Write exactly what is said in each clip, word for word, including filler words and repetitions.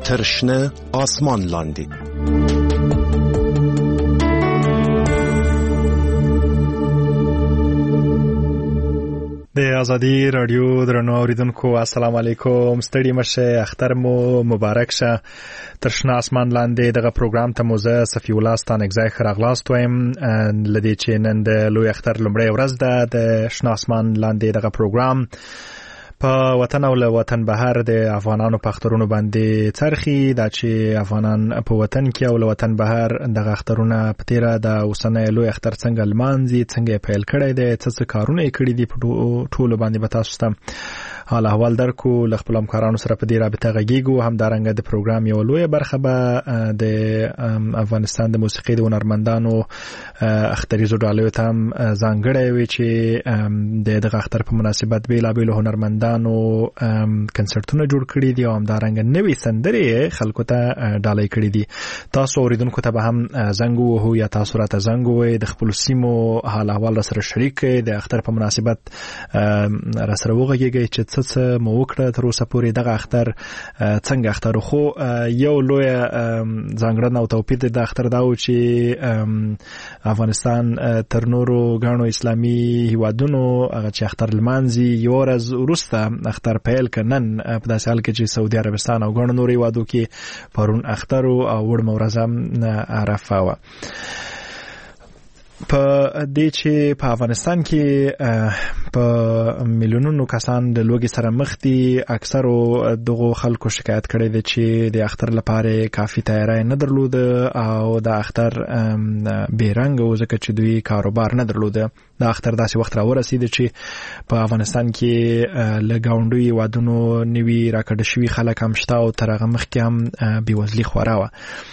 تر شنه آسمان لاندې. د ازادي رادیو درنو اوریدونکو السلام علیکم. ستړي مشه، اختر مو مبارک شه. تر شنه آسمان لاندې دغه پروګرام ته موزه صفی الله ستانګزای خراغلاست وایم. لدی چې نن د لوی اختر لومړی ورځ ده د شنه آسمان لاندې دغه پروګرام په وطن او له وطن بهر د افغانانو په اخترونو باندې څرخي. دا چې افغانان په وطن کې او له وطن بهر دغه اخترونه په تیره د اوسنۍ لوی اختر څنګه لمانځي، څنګه پیل کړی دی، څه څه کارونه یې کړي دي، په ټولو باندې به تاسو ته حال احوال درکو. له خپلو همکارانو سره په دې رابطه غږیږو. همدارنګه د پروګرام یوه لویه برخه به د افغانستان د موسیقي د هنرمندانو اختریزو ډالیو ته هم ځانګړی وي چې د دغه اختر په مناسبت بېلابېلو هنرمندانو کنسرتونه جوړ کړي دي او همدارنګه نوې سندرې خلکو ته ډالۍ کړي دي. تاسو اوریدونکو ته به هم زنګ ووهو یا تاسو راته زنګ ووهئ، د خپلو سیمو حال احوال راسره شریک کړئ، د اختر په مناسبت راسره وغږیږئ چې څه څه مو وکړه تر اوسه پورې دغه اختر څنګه اختر. خو یو لویه ځانګړنه او توپیر د اختر دا و چې افغانستان تر نورو ګڼو اسلامي هیوادونو هغه چې اختر لمانځي یوه ورځ وروسته اختر پیل کنن، په داسې حال کې چې سعودي عربستان او ګڼو نورو هیوادو کې پرون اختر او وړمه ورځ هم عرفه وه. په دې چې په افغانستان کې په میلیونونو کسان د لوږې سره مخ دي، اکثرو دغو خلکو شکایت کړی دی چې د اختر لپاره کافي تیاری نه درلوده او د اختر بې رنګه و ځکه چې دوی کاروبار نه درلوده. د اختر داسې وخت را ورسېده چې په افغانستان کې له ګاونډیو هیوادونو نوي راکډه شوي خلک هم شته او تر هغه مخکې هم بېوزلي خوره وه.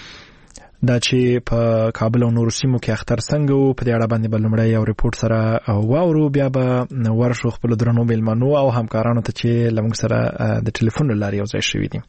دا چې په کابل او نورو سیمو کې اختر څنګه و، په دې اړه باندې به لومړی یو ریپورټ سره واورو، بیا به ورشو خپلو درنو میلمنو او همکارانو ته چې له موږ سره د ټلیفون له لارې یو ځای شوي دي.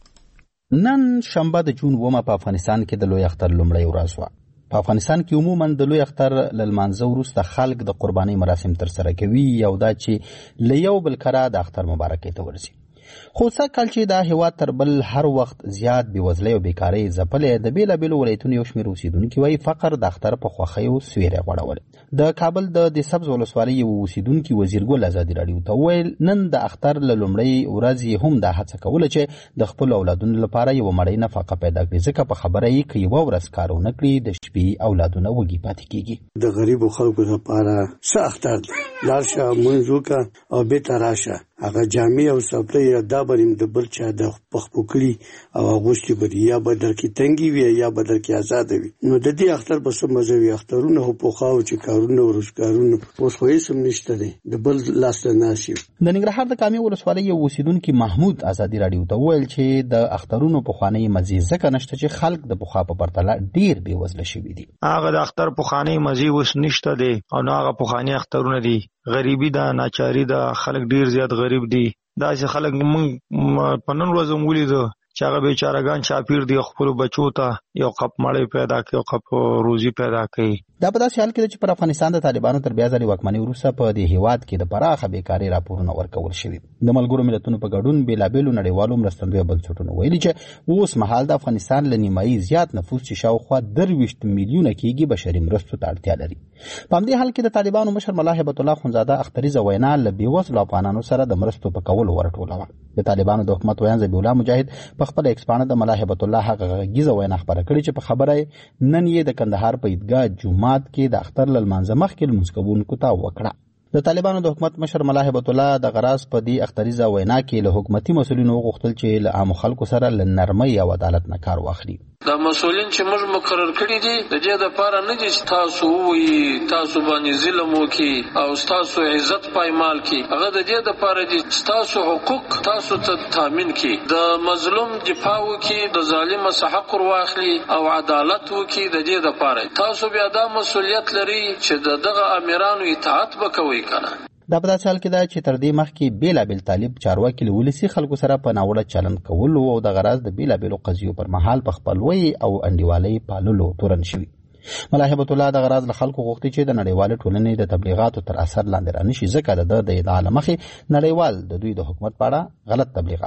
نن شنبه د جون اوومه په افغانستان کې د لوی اختر لومړی ورځ وه. په افغانستان کې عموما د لوی اختر له لمانځه وروسته خلک د قربانۍ مراسم ترسره کوي، یو دا چې له یو بل کره د اختر مبارکۍ ته ورځي. خو څه کال چې دا هیواد تر بل هر وخت زیات بېوزلۍ او بیکارۍ ځپلې، د بېلابېلو ولایتونو یو شمېر اوسېدونکي وایي فقر د اختر په خوښیو سیوری غوړولی. د کابل د د سبز ولسوالۍ یو اوسېدونکي وزیرګل ازادي راډیو ته وویل نن د اختر له لومړۍ ورځې هم دا هڅه کوله چې د خپلو اولادونو لپاره یوه مړۍ نفقه پیدا کړي، ځکه په خبره یې که یوه ورځ کار ونه کړي د شپې اولادونه وږي پاتې کېږي. د غریبو خلکو لپاره څه اختر دی، لاړ شه لمونځ وکړه او بېرته راشه. هغه جامې او څپلۍ دا به د بل چا د پخپو کړي او اغوستې به دي، یا به درکې تنګې وي یا به درکې ازاده وي. نو د دې اختر به څه مزه وي. اخترونه خو پخوا و چې کارونه او روزګارونه اوس خو هېڅ هم نشته دی، د بل لاس ته ناست یو. د ننګرهار د کامې ولسوالۍ یو اوسېدونکي محمود ازادي راډیو ته وویل چې د اخترونو پخوانۍ مزې ځکه نشته چې خلک د پخوا په پرتله ډېر بېوزله شوي دي. هغه د اختر پخوانۍ مزې اوس نشته دی او نه هغه پخواني اخترونه دي. غریبي ده، ناچاري ده، خلک ډېر زیات غریب دي. داسې خلک موږ په نن ورځ هم ولیدو چې هغه بیچارهګان چاپیر دي، خپلو بچو ته یو قپ مړۍ پیدا کړي، یو قپ روزي پیدا کړي. دا په داسې حال کې ده چې پر افغانستان د طالبانو تر بیا ځلې واکمنۍ وروسته په دې هیواد کې د پراخه بیکارۍ راپورونه ورکول شوي. د ملګرو ملتونو په ګډون بېلابېلو نړیوالو مرستندویه بنسټونو ویلي چې اوس مهال د افغانستان له نیمایي زیات نفوس چې شاوخوا درویشت میلیونه کېږي بشري مرستو ته اړتیا لري. په همدې حال کې د طالبانو مشر ملا هیبت الله خونزاده اختریزه وینا له بېوزلو افغانانو سره د مرستو په کولو ورټولوه. د طالبانو د حکومت ویاند ذبیح الله مجاهد په خپله ایکس پاڼه د ملا هیبت الله هغه غږیزه وینا خپره کړې چې په خبره نن یې د کندهار په عیدګاه جومات کې د اختر له لمانځه مخکې لمونځ کوونکو ته وکړه. د طالبانو د حکومت مشر ملا هیبت الله د غراز په دې اختریزه وینا کې له حکومتي مسؤلینو وغوښتل چې له عامو خلکو سره له نرمۍ او عدالت نه کار واخلي. دا مسؤلین چې موږ مقرر کړي دي د دې لپاره نه دي چې تاسو وایي تاسو باندې ظلم وکړي او تاسو عزت پایمال کړي. هغه د دې لپاره دي چې تاسو حقوق تاسو ته تامین کړي، د مظلوم دفاع وکړي، د ظالم څخه حق واخلي او عدالت وکړي. د دې لپاره تاسو بیا دا مسؤلیت لري چې دغه امیرانو اطاعت وکوي کنه. دا په داسې حال کې ده چې تر دې مخکې بېلابېل طالب چارواکي له ولسي خلکو سره په ناوړه چلند کولو او د غراض د بېلابېلو قضیو پر مهال په خپلوۍ او انډیوالۍ پاللو تورن شوي. ملا هیبت الله د غراض له خلکو غوښتي چې د نړیوالې ټولنې د تبلیغاتو تر اثر لاندې رانشي، ځکه د ده د ادعا له مخې نړیوال د دوی د حکومت په اړه غلط تبلیغات کوي.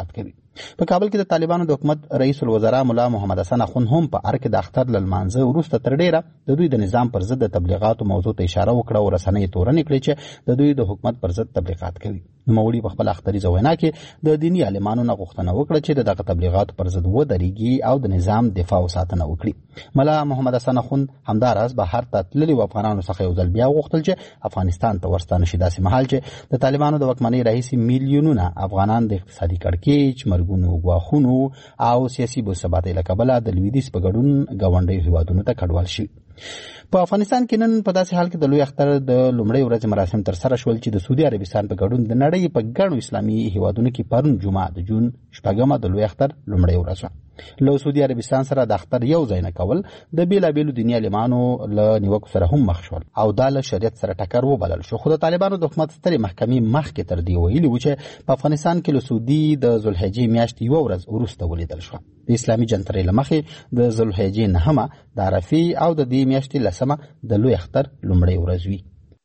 په کابل کې د طالبانو د حکومت رئیس الوزرا مولا محمد حسن اخوند هم په ار کې د اختر لمانځه وروسته تر ډیره د دوی د نظام پر ضد د تبلیغاتو موضوع ته اشاره وکړه او رسنۍ تورنې کړې چې د دوی د حکومت پر ضد تبلیغات کوي. نوموړي په خپل اختریزه وینا کې د دیني عالمانو نه غوښتنه وکړه چې دغه تبلیغاتو پر ضد ودرېږي او د نظام دفاع او ساتنه وکړي. مولا محمد حسن اخوند همداراز بهر ته تللي افغانانو څخه یو ځل بیا وغوښتل چې افغانستان ته ورستانه شي، داسې مهال چې د طالبانو د واکمنۍ راهیسې میلیونونه افغانان د اقتصادي کړکېچ، مرګونو، ګواښونو او سیاسي بېثباتۍ له کبله د لویدیځ په ګډون ګاونډیو هېوادونو ته کډوال شي. په افغانستان کې نن په داسې حال کې د لوی اختر د لومړۍ ورځې مراسم ترسره شول چې د سعودي عربستان په ګډون د نړۍ په ګڼو اسلامي هېوادونو کې پرون جمعه د جون شپږمه د لوی اختر لومړۍ ورځ وه. له سعودي عربستان سره د اختر یو ځای نه کول د بېلابېلو دیني عالمانو له نیوکو سره هم مخ شول او دا له شریعت سره ټکر وبلل شو. خو د طالبانو د حکومت سترې محکمې مخکې تر دې ویلي و چې په افغانستان کې له سعودي د ذوالحجې میاشتې یوه ورځ وروسته ولیدل شوه. د اسلامي جنترۍ له مخې د ذوالحجې نهمه د عرفې او د دې میاشتې لسمه د لوی اختر لومړۍ ورځ وي.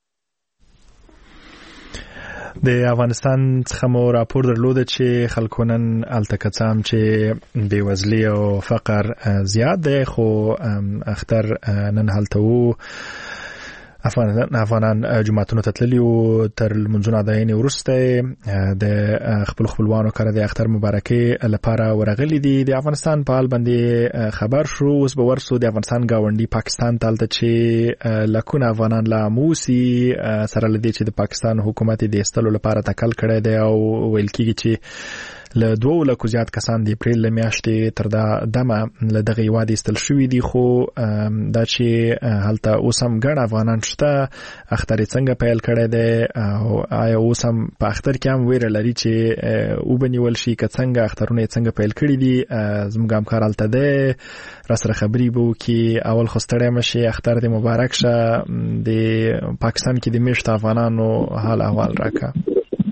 د افغانستان څخه مو راپور درلوده چې خلکو نن هلته که څه هم چې بېوزلي او فقر زیات دی، خو اختر نن هلته وو. افغانان جماعتونو ته تللي وو، تر لمونځونو اداینې وروسته د خپل خپلوانو کره د اختر مبارکۍ لپاره ورغلي دي. د افغانستان په حال باندې خبر شو. اوس به ورسو د افغانستان ګاونډي پاکستان ته، هلته چې لکونه افغانان لا موسي سره له دې چې د پاکستان حکومت د ایستلو لپاره تکل کړی دی او ویل کېږي چې له دوو لکو زیات کسان د اپریل له میاشتې تر دا دمه له دغه هېواد ایستل شوي دي. خو دا چې هلته اوس هم ګڼ افغانان شته، اختر یې څنګه پیل کړی دی او آیا اوس هم په اختر کې هم ویره لري چې وبنیول شي که څنګه اخترونه یې څنګه پیل کړي دي. زموږ همکار هلته دی، راسره خبرې به وکړي. اول خو ستړی مه شي، اختر دې مبارک شه. د پاکستان کې د میشتو افغانانو حال احوال راکړه.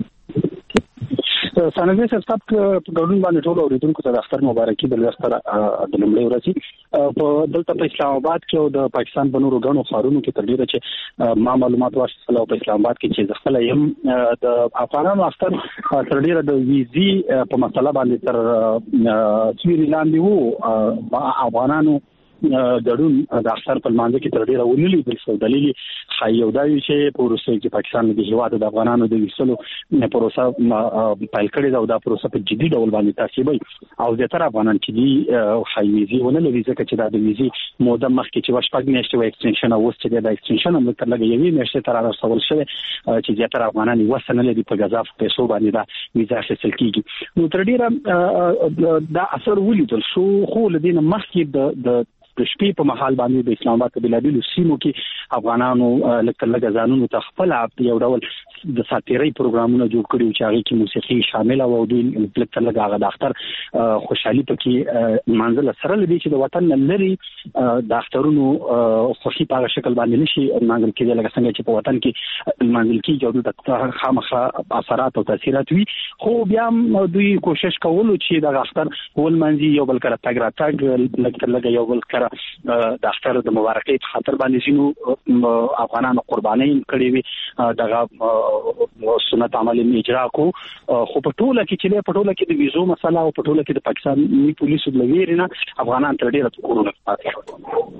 سانوي صاحب په ګډون باندې ټول اوریدونکو ته د اختر مبارکي د لوی اختر د لومړۍ ورځې په دلته په اسلام آباد کې او د پاکستان په نورو ګڼو ښارونو کې تر ډېره چې ما معلومات واخیستل او په اسلام آباد کې چې زه خپله یم د افغانانو اختر تر ډېره د ویزې په مسله باندې تر سیوري لاندې وو. افغانانو ګډون د اختر په لمانځه کې تر ډېره ونه لیدل شو. دلیل ښایي یو دا وي چې په وروسته کې پاکستان د هېواد د افغانانو د ویستلو پروسه پیل کړې ده او دا پروسه په جدي ډول باندې تعقیبوي او زیاتره افغانان چې دي ښایي ویزې ونه لري، ځکه چې دا د ویزې موده مخکې چې وه شپږ میاشتې وه ایکسټنشن او اوس چې دی دا ایکسټنشن هم تر لږه یوې میاشتې ته رارسول شوی چې زیاتره افغانان یې وسه نه لري په ګزافو پیسو باندې دا ویزه اخیستل کېږي. نو تر ډېره دا اثر ولیدل شو. خو له دې نه مخکې د د شپې په مهال باندې د اسلام آباد په بېلابېلو سیمو کې افغانانو لږ تر لږه ځانونو ته خپل یو ډول د ساتیرۍ پروګرامونه جوړ کړي چې هغې کې موسیقي شامله وه او دوی لږ تر لږه هغه د اختر خوشحالي پکې لمانځله، سره له دې چې د وطن نه لرې د اخترونو خوښي په هغه شکل باندې نه شي لمانځل کېدی لکه څنګه چې په وطن کې لمانځل کېږي او دلته خامخا اثرات او تاثیرات وي. خو بیا هم دوی کوشش کولو چې دغه اختر ولمانځي، یو بل کره تګ راتګ لږ تر لږه یو بل کره د اختر د مبارکۍ په خاطر باندې ځینو افغانانو قربانۍ کړې وي، دغه سنت عمل اجرا کو. خو په ټوله کې چې په ټوله کې د ویزو مسله او په ټوله کې د پاکستاني پولیسو د ویرې نه افغانان تر ډېره کورونه پاتې شول.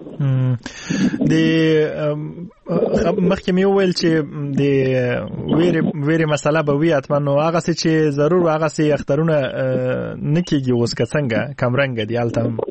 د مخکې مې وویل چې د ویرې ویرې مسله به وي حتما، نو هغه څه چې ضرور هغه څه اخترونه نه کېږي اوس که څنګه کمرنګه دي هلته؟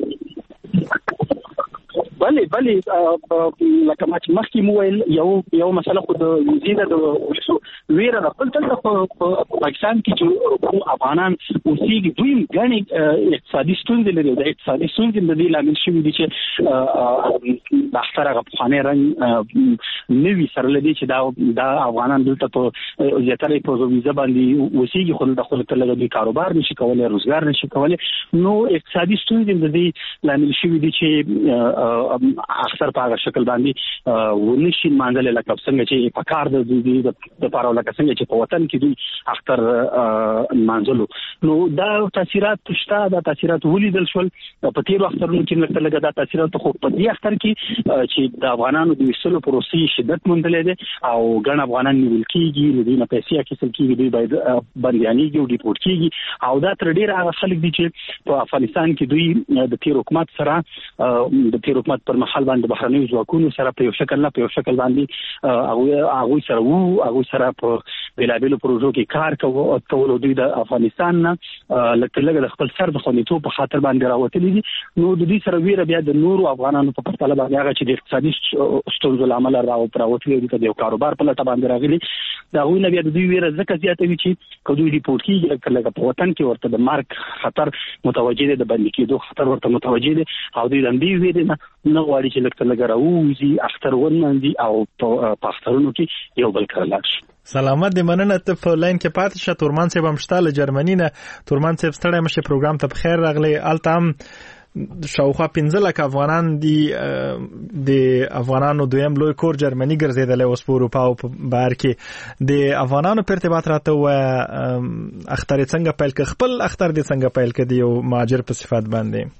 بلې بلې لکه ما چې مخکې مو ویل یو یو مسله خو د ویزې د پولیسو ویره ده. بل دلته په پاکستان کې چې کوم افغانان اوسېږي دوی ګڼې اقتصادي ستونزې لري. د اقتصادي ستونزې د دې لامل شوي دي چې د اختر هغه پخوانی رنګ نه وي، سره له دې چې دا دا افغانان دلته په زیاتره په ویزه باندې اوسېږي خو دلته خو ته لږ دوی کاروبار نشي کولی، روزګار نشي کولی. نو اقتصادي ستونزې د دې لامل شوي دي چې اکثر په هغه شکل باندې ونشي مانځل لکه څنګه چې په کار د دوی د لپاره لکه څنګه چې په وطن کې دوی اختر مانځلو. نو دا تاثیرات شته دا تاثیرات ولیدل شول په تیر وختونو کې نن لږه دا تاثیرات خو په دې اختر کې چې د افغانانو د وسلو پروسې شدت موندلې ده او ګڼ افغانان نیول کېږي نو دوی نه پیسې اخیستل کېږي دوی باید بنديانېږي او ډیپورټ کېږي او دا تر ډیره هغه خلک دي چې په افغانستان کې دوی د تیر حکومت سره د تیر حکومت پر مهال باندې بهرنیو ځواکونو سره په یو شکل نه په یو شکل باندې هغه هغه سره وو هغه سره په بلابل پروژو کې کار کوي او ټول دوی د افغانستان نه لکه لږ د خپل سر د خوندیتوب په خاطر باندې راوتلي دي نو د دې سره ویره بیا د نورو افغانانو په پرتله باندې هغه چې د اقتصادي ستونزو لامل راو پراوتلي دي د یو کاروبار په لټه باندې راغلي دا غوښنه بیا د دوی ویره ځکه زیاتوي چې کله دوی ریپورت کیږي لکه په وطن کې ورته د مارک خطر متوجه دي د باندې کېدو خطر ورته متوجه دي او دوی د دې ویره نه نه غواړي چې لکه لږ راوځي اختر ونمنځي او په اخترونو کې یو بل کار لاړ شي سلامت دې مننه ته په لاین کې پاتې شه تورمان صاحب هم شته له جرمني نه تورمان صاحب ستړی مشه پروګرام ته بخیر راغلی الته هم شاوخوا پنځه لک افغانان دي د افغانانو دویم لوی کور جرمني ګرځیدل اوس په اروپا او په بهر کې د افغانانو په ارتباط راته و اختر څنګه پیل ک خپل اختر دې څنګه پیل ک دی یو مهاجر په صفات باندې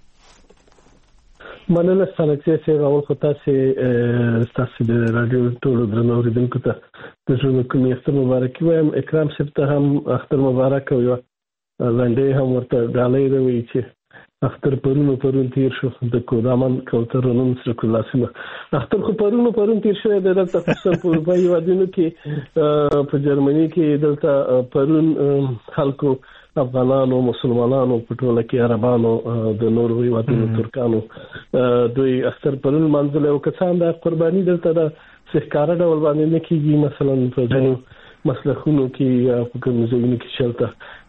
مننه ستاسو چې راول خو تاسو تاسو د رادیو ټولو درنو اوریدونکو ته د ژوند کومې اختر مبارک وایم اکرام صاحب ته هم اختر مبارک وي لاندې هم ورته ډالۍ دوی چې اختر پرونو پرون تیر شو د کودامن کوتر نن سره کلاسمه اختر خو پرونو پرون تیر شو د دلته خصوصا په اروپایي وادونو کې په جرمني کې دلته پرون خلکو افغانانو مسلمانانو په ټوله کې عربانو د نورو هیوادونو ترکانو دوی اختر پرون منځله او کسان د قرباني دلته د سحکاره ډول باندې نه کیږي مثلا په ځینو مسلخونو کې په کوم ځایونو کې شلته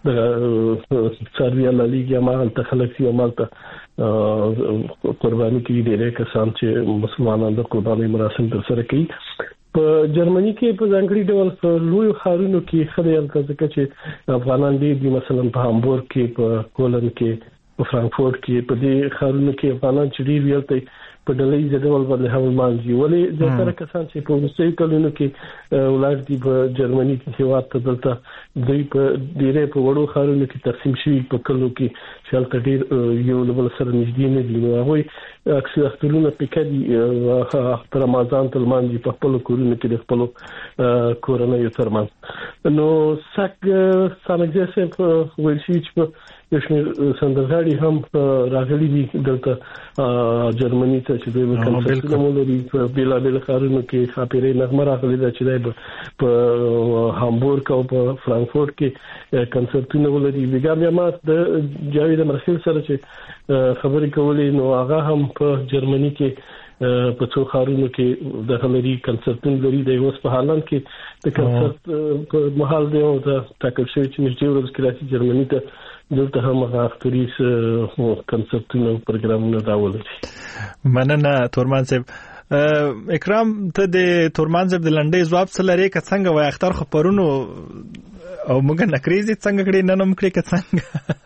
د سرویا لالیګیا ما ته خلک یې مالته قرباني کې ډېر کسان چې مسلمانانو د قرباني مراسم تر سره کوي په جرمني کې په ځانګړي ډول په لوی ښارونو کې خلک ځکه چې افغانان دي مثلا په هامبورګ کې په کولن کې په فرانکفورت کې په دې ښارونو کې افغانان چې ډیر ویلته په ډلې ځډول باندې هم مانځي ولې ځکه کسان چې په وروستي کلونو کې ولادت دي په جرمني کې هیواد ته دلته دوی په ډیره په وړو ښارونو کې تقسیم شوي په کلو کې چې تل ډیر یو له بل سره نږدې نه دي نو هغه اکثر اخترونه پکې دي رمضان تل مانځي په خپل کورونو کې د خپل کورنۍ ترمنځ نو سک سانګزه سه ویل شي چې یو شمېر سندرغاړي هم راغلي دي دلته جرمني ته چې دوی کنسرتونه مولري په بیلا بیل ښارونو کې خاطرې نغمه راغلي ده چې دوی په هامبورګ او په فرانکفورت کې کنسرتونه ولري بیا بیا ما د جاوید مرخیل سره چې خبرې کولې نو هغه هم په جرمني کې په څو ښارونو کې د هنري کنسرتونه لري د اوس په هالند کې د کنسرت په محل دی او د ټاکل شوی چې نږدې ورځ کې راځي جرمني ته دلته هم اختریس کنسرتونه پروګرامونه راولي مننه تورمان صاحب اکرام ته د تورمان صاحب د لنډۍ ځواب څه لري که څنګه وای اختر خو پرونو او موږ نکریزي څنګه کړی نن هم کړی که څنګه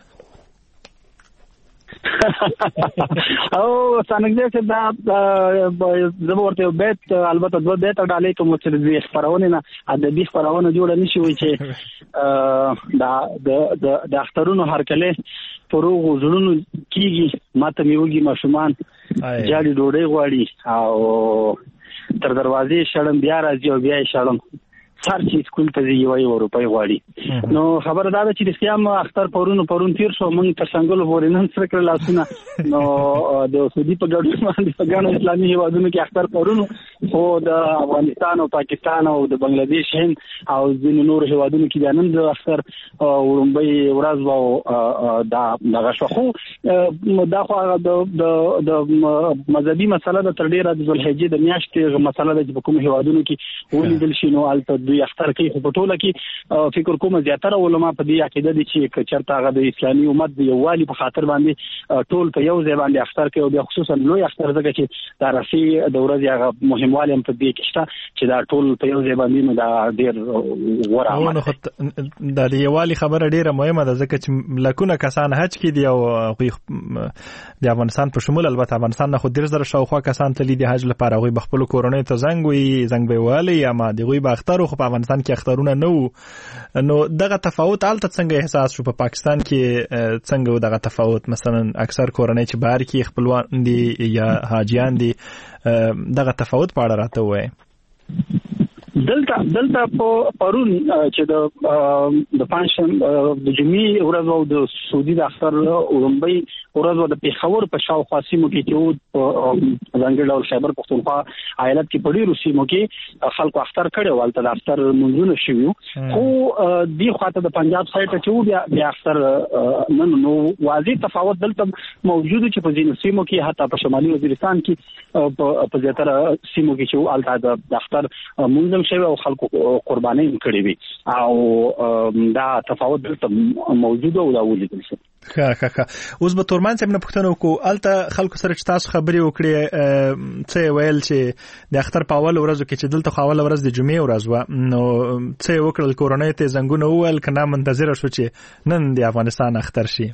او څنګه چې دا زمورته بیت البته دوه بیت ډالې کوم چې د خبرونه نه ادبي خبرونه جوړ نه شي چې دا د د اخترونو هرکله پروغ زړونو کیږي ماته میوږي ماشومان جالي ډوډۍ غواړي او تر دروازې شړم بیا راځي او بیا شړم سر چې سکول ته دی یو یو روپۍ غواړي نو خبره دا ده چې د سیام اختر پرونو پرون تیر شو موږ تر څنګه ورې نن سره کړل لاسونه نو د سعودي په ګډون باندې په ګڼو اسلامي هیوادونو کې اختر پرونو خو د افغانستان او پاکستان او د بنگلاديش هند او ځینو نور هیوادونو کې نن د اختر ورومبي ورځ وو دا دغه شو خو دا خو د د مذهبي مسله د تر ډیره د ذوالحجې د میاشتې مسله د کوم هیوادونو کې ولیدل شي نو البته دوی اختر کوي خو په ټوله کې فکر کوم زیاتره علما په دې عقیده دي چې چرته هغه د اسلامي امت د یووالي په خاطر باندې ټول په یو ځای باندې اختر کوي او بیا خصوصا لوی اختر ځکه چې دا راسي د ورځې هغه مهموالی هم په دې کې شته چې دا ټول په یو ځای باندې نو دا ډېر غوړه عمل دا د یووالي خبره ډېره مهمه ده ځکه چې لکونه کسان حج کې دي او د افغانستان په شمول البته افغانستان نه خو ډېر زره شاوخوا کسان تللي دي حج لپاره هغوی به خپلو کورنیو ته زنګ وي زنګ به یې وهلی یا ما د هغوی به اختر خو په افغانستان کې اخترونه نه وو نو دغه تفاوت الته څنګه احساس شو په پا پاکستان کې څنګه دغه تفاوت مثلا اکثر کورنۍ چې بهر کې خپلوان دي یا حاجیان دي دغه تفاوت په اړه راته وایي دلته دلته په پرون چې د د پنځم د جمعې ورځ او د سعودي د اختر اولمبي ورځ او د پیښور په شاوخوا سیمو کې چې په ځانګړي ډول خیبر پښتونخوا ایالت کې په ډیرو سیمو کې خلکو اختر کړي ولته د اختر منځونه شوي خو دی خواته د پنجاب سایت چې بیا بیا اختر نن نو واضح تفاوت دلته موجود چې په ځینو سیمو کې حتی په شمالي وزیرستان کې په زیاتره سیمو کې چې الته د اختر منځ شوی او خلکو قرباني کړې وي او دا تفاوت دلته موجود او دا ولیدل شي ښه ښه ښه اوس به تورمان صاحب نه پوښتنه وکړو الته خلکو سره چې تاسو خبرې وکړې څه ویل چې د اختر په اول ورځو کې چې دلته خو اول ورځ د جمعې ورځ وه نو څه وکړل کورنۍ ته زنګونه وویل که نه منتظره شو چې نن د افغانستان اختر شي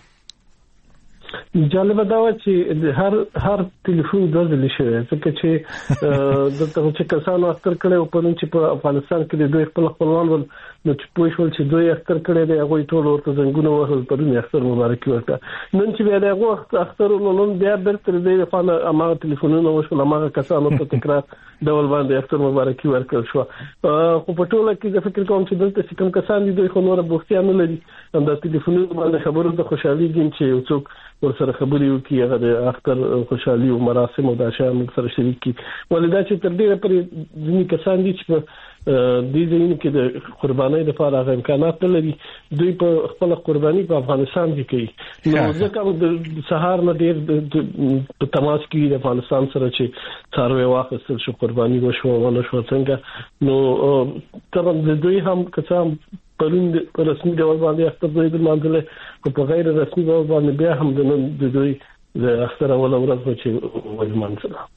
جالبه دا و چې هر هر ټلیفون د ځل شي ځکه چې دغه چې کسانو اختر کړي او په نن چې په افغانستان کې د دوی خپل خپلوان ول نو چې پوه شول چې دوی اختر کړي دی هغه ټول ورته زنګونه وهل پرون اختر مبارکي ورته نن چې بیا دغه اختر نن بیا برتر دی په اماغه ټلیفونونه وشول اماغه کسانو ته تکرار ډول باندې اختر مبارکي ورکړ شو خو په ټوله کې د فکر کوم چې دلته کوم کسان دي دوی خو نور بوختيان نه لري هم د ټلیفونونو باندې خبرو د خوشحالي دي چې څوک ورسره خبرې وکړي هغه د اختر خوشحالي او مراسم او د شام سره شریک کی ولدا چې تر دې پرې ځینې کسان دي چې د دې ځینې کې د قربانۍ لپاره هغه امکانات لري دوی په خپل قرباني په افغانستان کې کوي نو ځکه د سهار نه ډېر په تماس کې د افغانستان سره چې څاروي واخیستل شو قرباني وشو ونه شو څنګه نو طبعا د دوی هم کسان پرون په رسمي ډول باندې اختر دوی د منځله په غیر رسمي ډول باندې بیا هم د نن د دوی د اختر اول ورځ چې ول منځله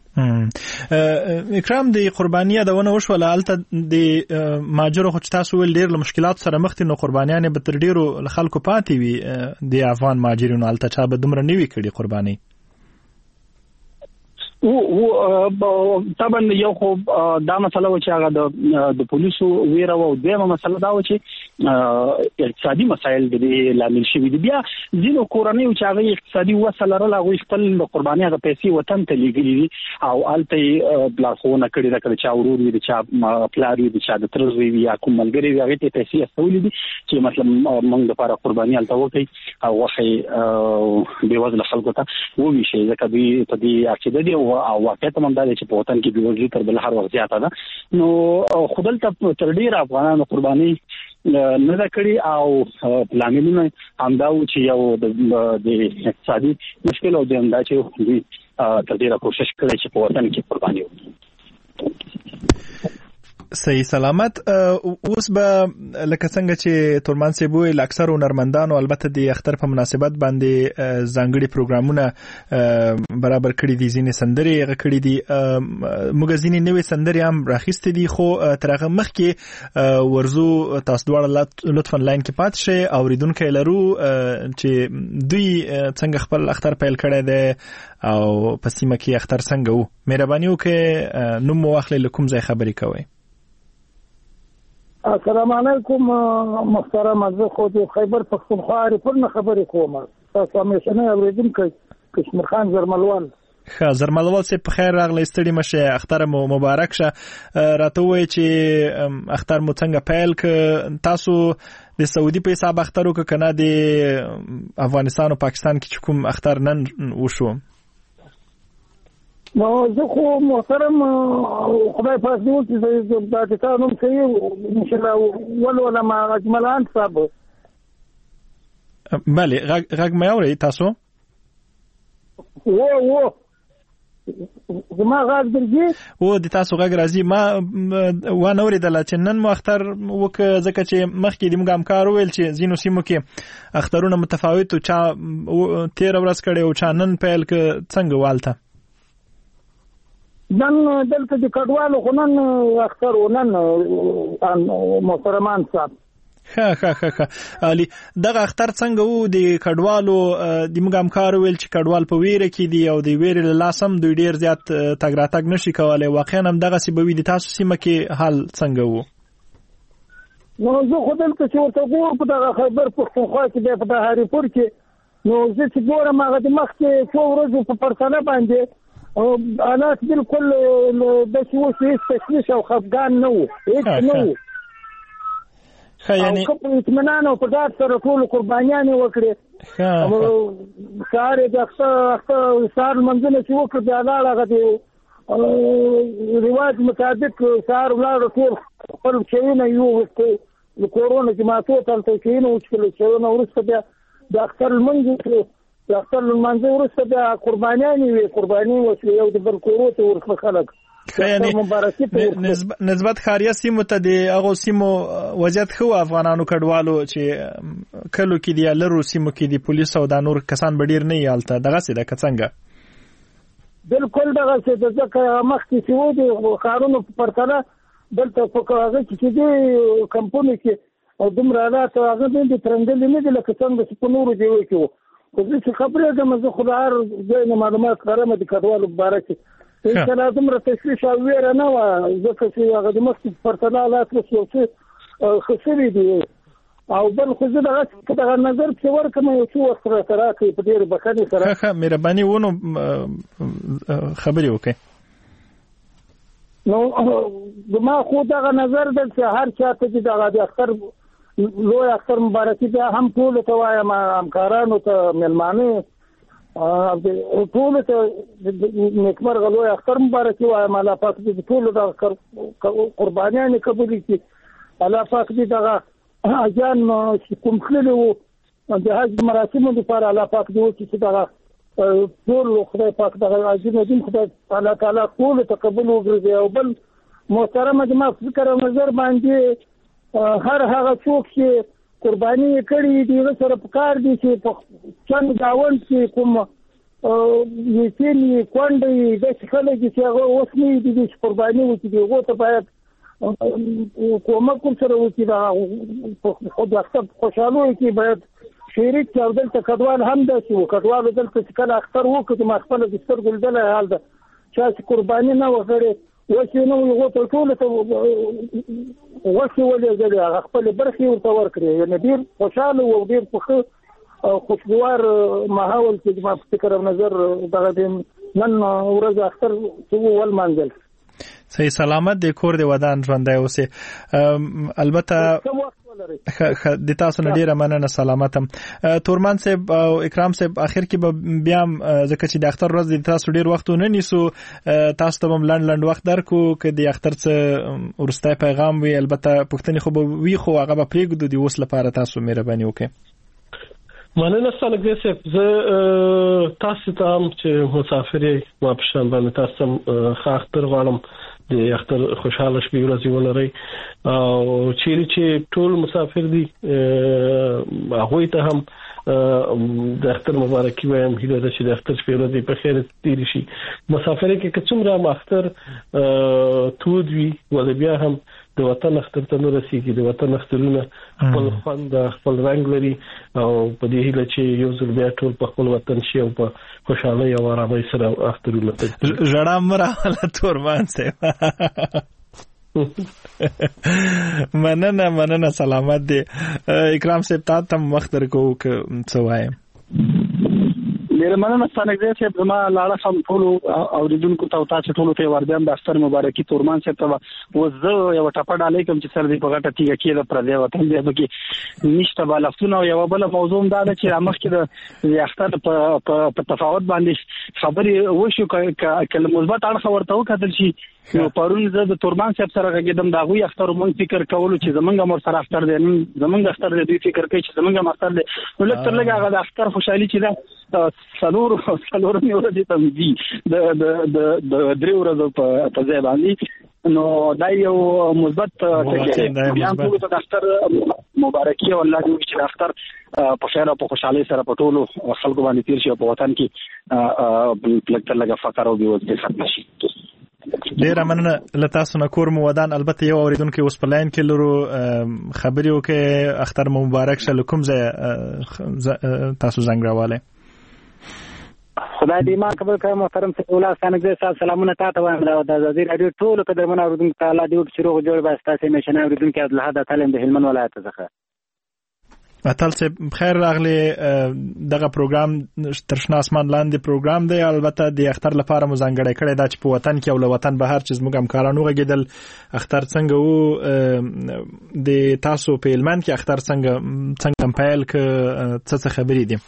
اکرام د قربانیه د ونه وشول الته د ماجرو خو تاسو ول ډیر له مشکلات سره مخ دي نو قربانیان به تر ډیرو خلکو پاتې وي د افغان ماجرینو الته چا به دومره نیوي کړي قرباني او طبعا یو خو دا مسله و چې هغه د د پولیسو ویره او دیمه مسله دا و چې اقتصادي مسایل د لامل شوی دي بیا ځینو کورنۍ چې هغه اقتصادي وسله لرله هغه خپل قرباني هغه پیسې وطن ته لګیږي او الته بلاخونه کړي دا کړي چې اورور وي چې پلار وي چې د ترزوي وي یا کوم ملګری وي هغه ته پیسې استولې دي چې مطلب موږ د لپاره قرباني الته وکړي او واخی به وزن خلکو ته وې شي ځکه دوی په دې عقیده دي او واقعیت هم دا چې په وطن کې د وزن تر بل هر وخت زیاته ده نو خودل ته تر ډیر افغانانو قرباني نه دا کړی او پلانونه همدا و چې یو د اقتصادي مشکل او د همدا چې دوی تر ډیره کوشش کړی چې په وطن کې قرباني وکړي صحیح سلامت اوس به لکه څنګه چې تورمان صاحب ویل اکثر هنرمندانو البته د اختر په مناسبت باندې ځانګړي پروګرامونه برابر کړي دي ځینې سندري هغه کړي دي موږ ځینې نوې سندري هم راخېستې دي خو تر هغه مخکې ورزو تاسو دواړه لطفا لاین کې پات شئ اوریدونکو لرو چې دوی څنګه خپل اختر پیل کړی دی او په سیمه کې اختر څنګه وو مهرباني وکړئ نوم مو واخلئ له کوم ځای خبرې کوئ السلام علیکم محترم زه خو د خیبر پښتونخوا ریپورت نه خبرې کوم تاسو همیشه نه اوریدونکو کشمیر خان زرملوان ښه زرملوال صاحب په خیر راغلی ستړي مشه اختر مو مبارک شه راته وایي چې اختر مو څنګه پیل ک تاسو د سعودي په حساب اختر وک کنه د افغانستان او پاکستان کې کوم اختر نن وشو نو زه خو محترم خدای پاک دې چې دا چې تاسو نوم کوي ان شاء الله ول ولا ما اجملان صاحب بله غږ مې اوري تاسو و و زما غږ درځي و د تاسو غږ راځي ما و نه اوریدل چې نن مو اختر وک ځکه چې مخکې د موږ همکار ویل چې زینو سیمو کې اخترونه متفاوت او چا تیر ورځ کړي او چا نن پیل ک څنګه والته نن دلته د کډوالو خنن اختر ونن محترمان صاحب ښه ښه ښه ښه علي دغه اختر څنګه وو د کډوالو د موږ همکار ویل چې کډوال په ویره کې دي او د ویرې له لاسه هم دوی ډیر زیات تګ راتګ نشي کولی واقعا هم دغسې به وي د تاسو سیمه کې حال څنګه وو نو زه خو دلته چې ورته ګورم په دغه خیبر پښتونخوا کې دی په دغه هریپور کې نو زه چې ګورم هغه د مخکې څو ورځو په پرتله باندې حالات بالکل داسې اوس هېڅ تشویش او خفګان نه وو هېڅ نه وو او که په اطمینان او په ډاډ سره ټولو قربانیانې وکړې سهار یې د اخته سهار لمونځونه چې وکړه بیا لاړ هغه د رواج مطابق سهار ولاړو ټول خپل شیونه یووستو د کورونو جماعتو ته هلته شیونه وچکلو شیونه وروسته بیا د اختر لمونځ وکړو د اختر لمانځه وروسته بیا قربانیانې وې قرباني وشوې یو د بل کورو ته ورکړه خلک نسبت خاریه سیمو ته د هغو سیمو وضعیت ښه و افغانانو کډوالو چې کلو کې دي یا لرو سیمو کې دي پولیس او دا نور کسان به ډېر نه وي هلته دغسې ده که څنګه بالکل دغسې ده ځکه مخکې چې و د ښارونو په پرتله دلته په هغه کې چې دي کمپونو کې او دومره حالات هغه باندې ترنګلې نه دي لکه څنګه چې په نورو ځایو کې وو خو زه چې خبرېږم زه خو د هر ځای نه معلومات لرم د کډوالو په باره کې انشاءالله دومره تشویش او ویره نه وه ځکه چې هغه د مخکې په پرتله حالات اوس یو څه ښه شوي دي او بل خو زه دغه دغه نظر پسې ورکړم یو څه وخت راته راکړئ په ډېرې بښنې سره ښه ښه مهرباني ونو خبرې وکړئ نو زما خو دغه نظر ده چې هر چا ته چې دغه د اختر لوی اختر مبارکي بیا هم ټولو ته وایم همکارانو ته مېلمانه ټولو ته نیکمرغه لوی اختر مبارکي وایم الله پاک دې ټولو د قربانیانې قبولې کړي الله پاک دې دغه حاجیان چې کوم تللي وو د حج مراسمو دپاره الله پاک دې وکړي چې دغه ټول خدای پاک دغه عظیم دین خدای الله تعالی ټولو ته قبول وګرځي او بل محترمه زما فکر او نظر باندې هر هغه څوک چې قرباني یې کړي دي هغه سره پکار دي چې په چند ګاونډ کې کوم یتیم یې کونډه یې داسې خلک دي چې هغه اوس نه دي چې قرباني وکړي دي هغو ته باید کومک ورسره وکړي خو د اختر خوشحالیو کې باید شریک چې او دلته کډوال هم داسې وو کډوالو دلته چې کله اختر وکړو ما خپله د سترګو لیدلی حال ده چا چې قرباني نه وه کړې وسې نه وي هغو ته ټولو ته غوښې ولېږلې هغه خپلې برخې ورته ورکړې یعنې ډېر خوشحاله و او ډېر په ښه خوشګوار ماحول کې زما په فکر او نظر دغه د نن ورځ اختر چې و ولمانځل صحیح سلامت دی کور دی ودان ژوندی اوسې البته د تاسو نه ډیره مننه سلامت هم تورمان صاحب او اکرام صاحب اخر کې به بیا ځکه چې د اختر ورځ د تاسو ډیر وخت نه نیسو تاسو ته هم لنډ لنډ وخت درکو چې د اختر څخه ورسته پیغام وي البته پښتني خو به وی خو هغه به پرېږدو د اوس لپاره تاسو مهرباني وکړئ مننه ستاسو صاحب زه تاسو ته هم چې مسافر یې ما په شان باندې تاسو ښه اختر غواړم د اختر خوشاله شپې ورځې ولرئ او چیرې چې ټول مسافر دي هغوی ته هم د اختر مبارکي وایم هیله ده چې د اختر شپې ورځې په خیر تېرې شي مسافر کې که څومره اختر تود وي ولې بیا هم د وطن اختر ته نه رسیږي د وطن اخترونه خپل خوند خپل رنګ لري او په دې هیله چې یو ځل بیا ټول په خپل وطن شي او په خوشحالۍ او آرامۍ سره اخترونه کوي ژړا مراله تورمان صاحب مننه مننه سلامت دی اکرام صاحب تاسو ته وخت درکو که څه وایم ډیر مننه ستاسو چې زما لاړه هم ټول اوریدونکو ته تاسو ټول ته وردم د اختر مبارکي تورمان صاحب ته وزه یو ټپډ علیکم چې سر دې په غټه تیګه کې پر دې وطن دې بګي نشته بالښتونه یو بل موضوع دا ده چې مخکې د اختر په په تفاوت باندې خبرې وشو کله مثبت اړخ ورته وکړل شي نو پرون زه د تورمان صاحب سره غږیدم دا غوي اختر مونږ فکر کولو چې زمونږ مر سره اختر دی زمونږ اختر دی دوی فکر کوي چې زمونږ اختر دی نو لکه تر لږه هغه اختر خوشحالي چې دا څلور څلور ورځې ته دي د د د درې ورځې په ځای باندې نو دا یو مثبت ټکی بیا ټول ته اختر مبارکي او الله دې چې اختر په خیر او په خوشحالي سره په ټولو خلکو باندې تیر شي په وطن کې لکه لږه فقر او بېوزلي ختم شي ډیره مننه له تاسو نه کور مو ودان البته یو اوریدونکو اوس په لاین کې لرو خبرې وکړي اختر مبارک شه کوم ځای تاسو زنګ راواله خدای دې ایمان قبول کړي. محترم سیفالله ستانکزی صاحب سلامونه تاسو ته وایم. د ازادي رادیو ټولو قدرمنو اوریدونکو ته الله دې وکړي چې روغ جوړ به ستاسو میشنه اوریدونکو عبدالحد اتل د هلمند ولایت څخه. اتل صاحب خیر راغلی. دغه پروګرام ترشنا اسمان لاندې پروګرام دی، البته د اختر لپاره مو ځانګړی کړی دا چې په وطن کې او له وطن بهر چې زموږ همکارانو غږېدل اختر څنګه وو، د تاسو په هلمند کې اختر څنګه څنګه پیل ک څه څه خبرې دي؟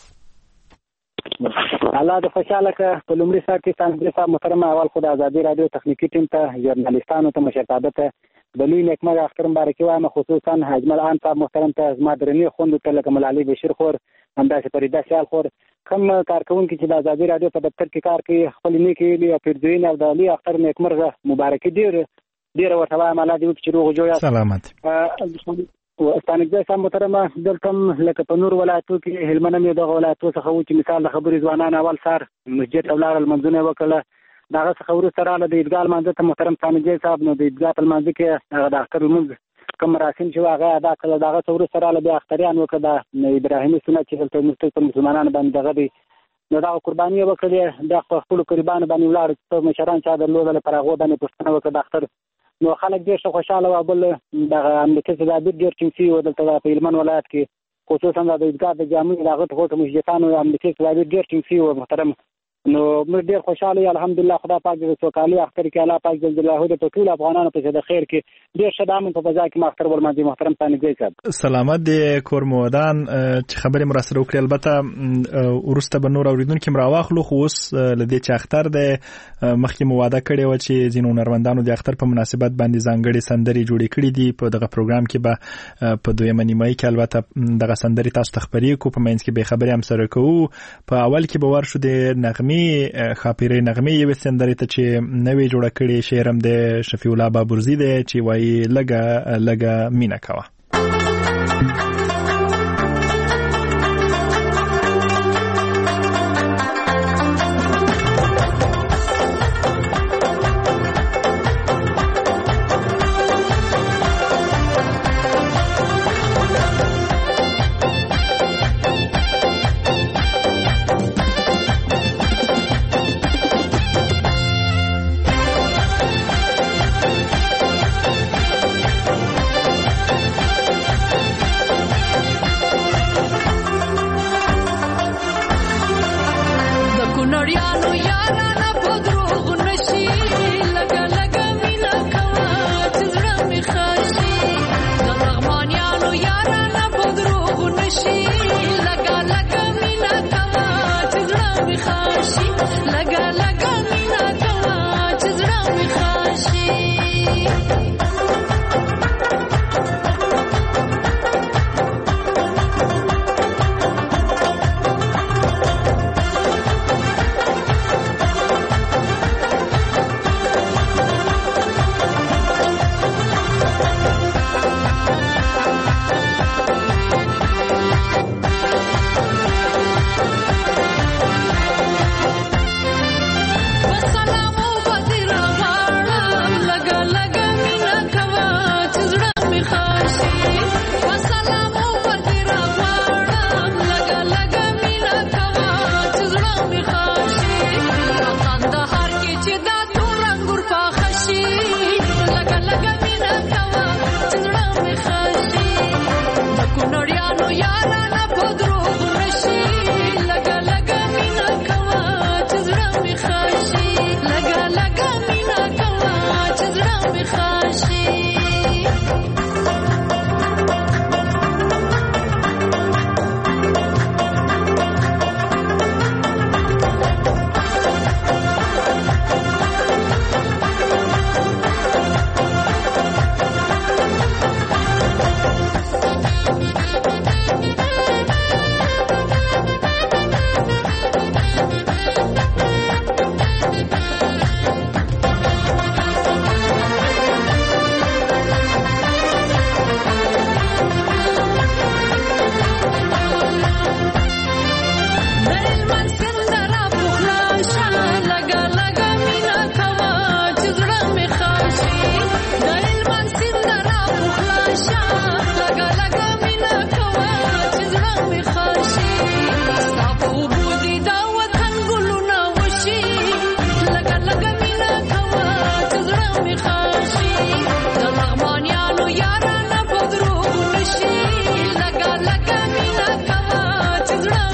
الله د خوشاله ک په لومړي سر کې څنګه صاحب محترم اول خو د ازادي رادیو تخنیکی ټیم ته ژورنالیستانو ته مشرتابه ته د لوی نیکمرغه اختر مبارکي وایم، خصوصا اجمل آن صاحب محترم ته زما درنې خوندو ته لکه ملالي بشیر خور همداسې فریده سیال خور کوم کارکونکي چې د ازادي رادیو په دفتر کې کار کوي خپل نیکي ویلي او پیرزوینه او د لوی اختر نیکمرغه مبارکي ډېر ډېر ورته وایم. الله دې وکړي چې روغ جوړ سلامت. ستانکزی صاحب محترمه دلته لکه په نور ولایتو کې هلمند هم یو دغه ولایتو څخه و چې مثال د خبرې ځوانان اول سار مسجد ته ولاړل لمونځونه یې وکړله، د هغه څخه وروسته راغله د عیدګاه لمانځه ته محترم ستانکزی صاحب. نو د عیدګاه په لمانځه کې هغه د اختر لمونځ کوم مراسم چې هغه ادا کړل، د هغه څخه وروسته راغله بیا اختریان وکړه د ابراهیمي سنت چې دلته موږ په مسلمانانو باندې دغه دی، نو دغه قرباني یې وکړې. بیا په خپلو قریبانو باندې ولاړ څه مشران چا درلودله پر هغو باندې پوښتنه وکړه د اختر، نو خلک ډېر ښه خوشحاله وو. بل دغه امنیتي ضابط ډېر ټینګ شوي وو دلته په هلمند ولایت کې، خصوصا د عیدګاه د جامع د هغه غوټو مسجدانو امنیتي ضابط ډېر ټینګ شوي وو محترم. نو موږ ډېر خوشاله یو الحمدلله. خدای پاک دې سوکالي اختر کې الله پاک جل جلاله دې په ټول افغانانو په د خیر کې ډېر ښه دامن په فضا کې اختر ورمانځي. محترم ستانکزی صاحب سلامت دې کور مودان چې خبرې مو راسره وکړې، البته وروسته به نور اوریدونکو هم راواخلو، خو اوس له دې چې اختر دی مخکې مو وعده کړې وه چې ځینو هنرمندانو د اختر په مناسبت باندې ځانګړې سندرې جوړې کړې دي، په دغه پروګرام کې به په دویمه نیمایي کې البته دغه سندرې تاسو ته خبرې کوو، په منځ کې به خبرې هم سره کوو. په اول کې به ورشو د نغمې خاپیرې نغمې یوې سندرې ته چې نوې جوړه کړې، شعر هم د شفیع الله بابرزي دی چې وایي لږه لږه مینه کوه.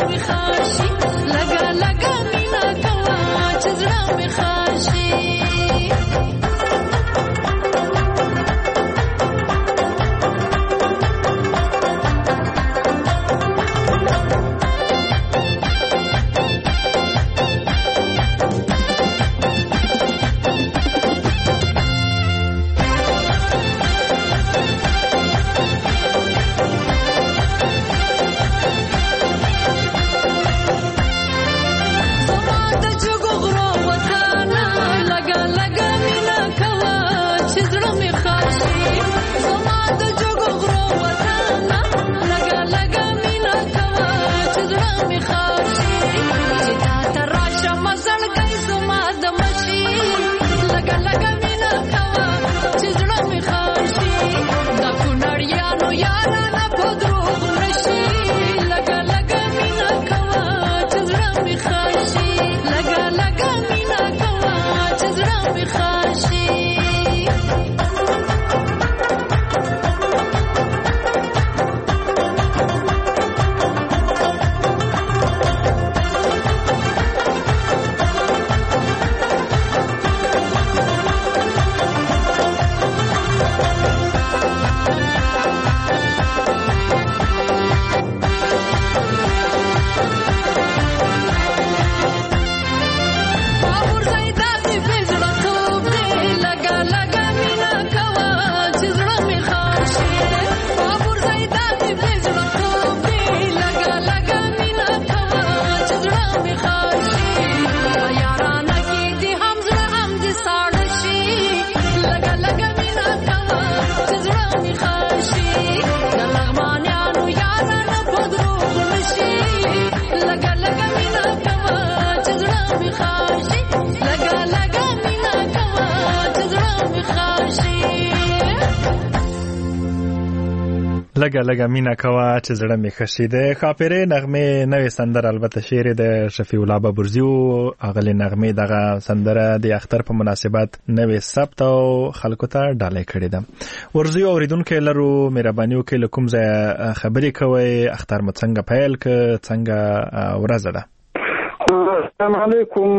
می خاشي لګا لګا مینا کوا چې زړه می خاشي لګا لګا مینا کوا چې زړه می خشي د خاپره نغمه نوې سندره البته شعر د شفیع الله بابرزیو اغلی نغمه دغه سندره د اختر په مناسبت نوې ثبت او خلکو ته ډالۍ کړې ده ورزیو اوریدونکو لرو مهرباني وکړئ کوم ځای خبرې کوي اختر مو څنګه پیل ک څنګه ورځ ده السلام علیکم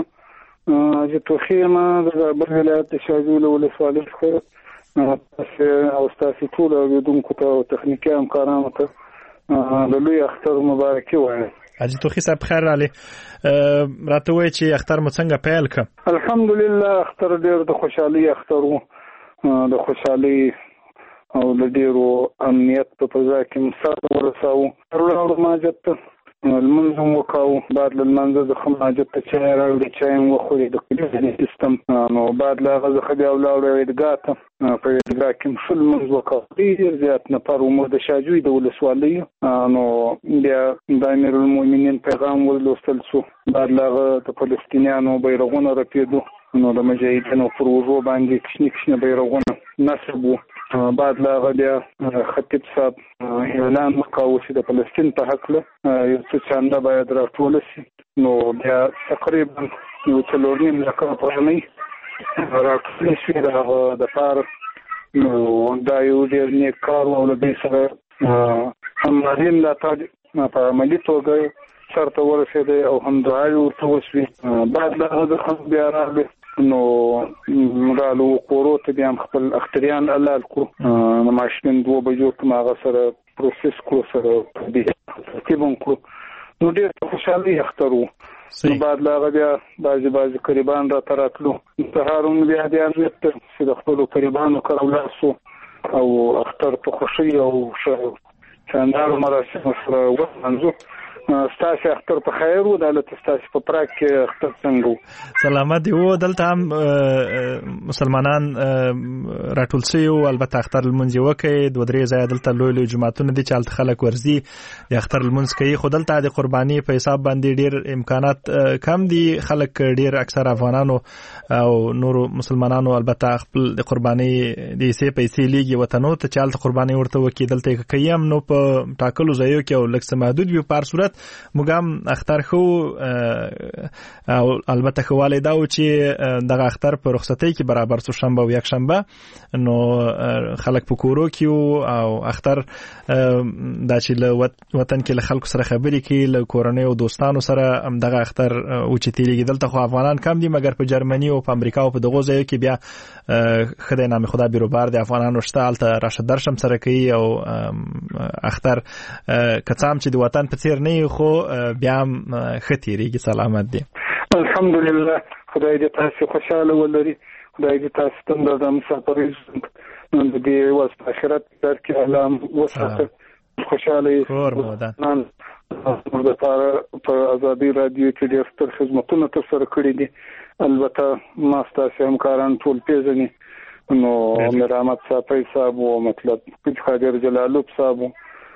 چې توخیمه د بلولات شاجول ولسوالۍ خو او تاسو ټول اوریدونکو ته او تخنیکی همکارانو ته د لوی اختر مبارکي وایم. حاجی توخی صاحب خیر علي راته وای چې اختر مو څنګه پیل ک؟ الحمدلله اختر ډیر د خوشحالي اختر وو د خوشحالي او د ډیرو امنیت په فضا کې مساعد ورساو ورو ماجت المنظم وکاو بعد المنظر د خماجت ته چای راوړي چای وخوري د کلیزي سیستم نو بعد لا غزه خدي او لاړ وېدګاته په وېدګا کې مسل منځ وکاو ډیر زیات نه پر عمر د شاجوی د ولسوالۍ نو بیا د امیر المؤمنین پیغام ولوستل شو بعد لا د فلسطینیانو بیرغونه رپیدو نو د مجاهدینو پر وجو باندې کښنی کښنی بیرغونه نصب بعد لا غدیا خطیب صاحب اعلان وکاو چې د فلسطین په حق له یو څه چاندا باید راټول شي نو بیا تقریبا یو څلور نیم لکه پرانی راټول شي د پار نو دا یو ډیر نیک کار او له دې سره همارین لا تا په عملي توګه شرط ورسېده او هم دعا ورته وشوي بعد لا هغه خو بیا راغله نو رالو قورو ته بیا خپل اختریان الله کړو نو ماشین دوه بجو ته ما سره پروسس کړو سره دې ترتیبون کړو نو ډېر خوشحالي اخترو نو بعد لا بیا بعضی بعضی قریبان را تراتلو سهارون بیا دې ارزت چې د خپل قریبانو کړو او اختر په خوشي او شاندار مراسم سره ومنځو ستاسو اختر په خیر و دلته ستاسو په پراک کې اختر څنګه سلامت دی و دلته هم مسلمانان راټول شي او البته اختر المنځ وکي د درې ځای دلته لوی لوی جماعتونه دي چې الته خلک ورزي د اختر المنځ کوي خو دلته د قرباني په حساب باندې ډیر امکانات کم دي خلک ډیر اکثر افغانانو او نورو مسلمانانو البته خپل د قرباني د سي پیسې لیږي وطنو ته چې الته قرباني ورته وکي دلته کوي هم نو په ټاکلو ځایو کې او لکه محدود وي په صورت موږ هم اختر خو او البته خواله دا و چې دغه اختر په رخصتۍ کې برابر سو شنبه او یک شنبه نو خلک په کورو کې او اختر دا چې له وطن کې له خلکو سره خبرې کوي له کورنۍ او دوستانو سره هم دغه اختر او چې تیریږي. دلته خو افغانان کم دي مګر په جرمني او په امریکا او په دغه ځایو کې بیا خدای نام خدا بیروبار د افغانانو شته الته راشه درشم سره کوي او اختر کڅام چې د وطن په څیر نه خو بیا هم ختیریږي. سلامت دي الحمدلله. خدای دې تاسو خوشاله ولري. خدای دې تاسو ته د مسافرۍ نن دې واسطه آخرت درکې علام وسه خوشاله نن د لپاره په ازادي رادیو کې ډېر ستر خدمتونه ترسره کړي دي. البته ما ستاسو همکاران ټول پیژني نو مرامت صافي صاحب او مطلب کچ خاطر جلالوب صاحب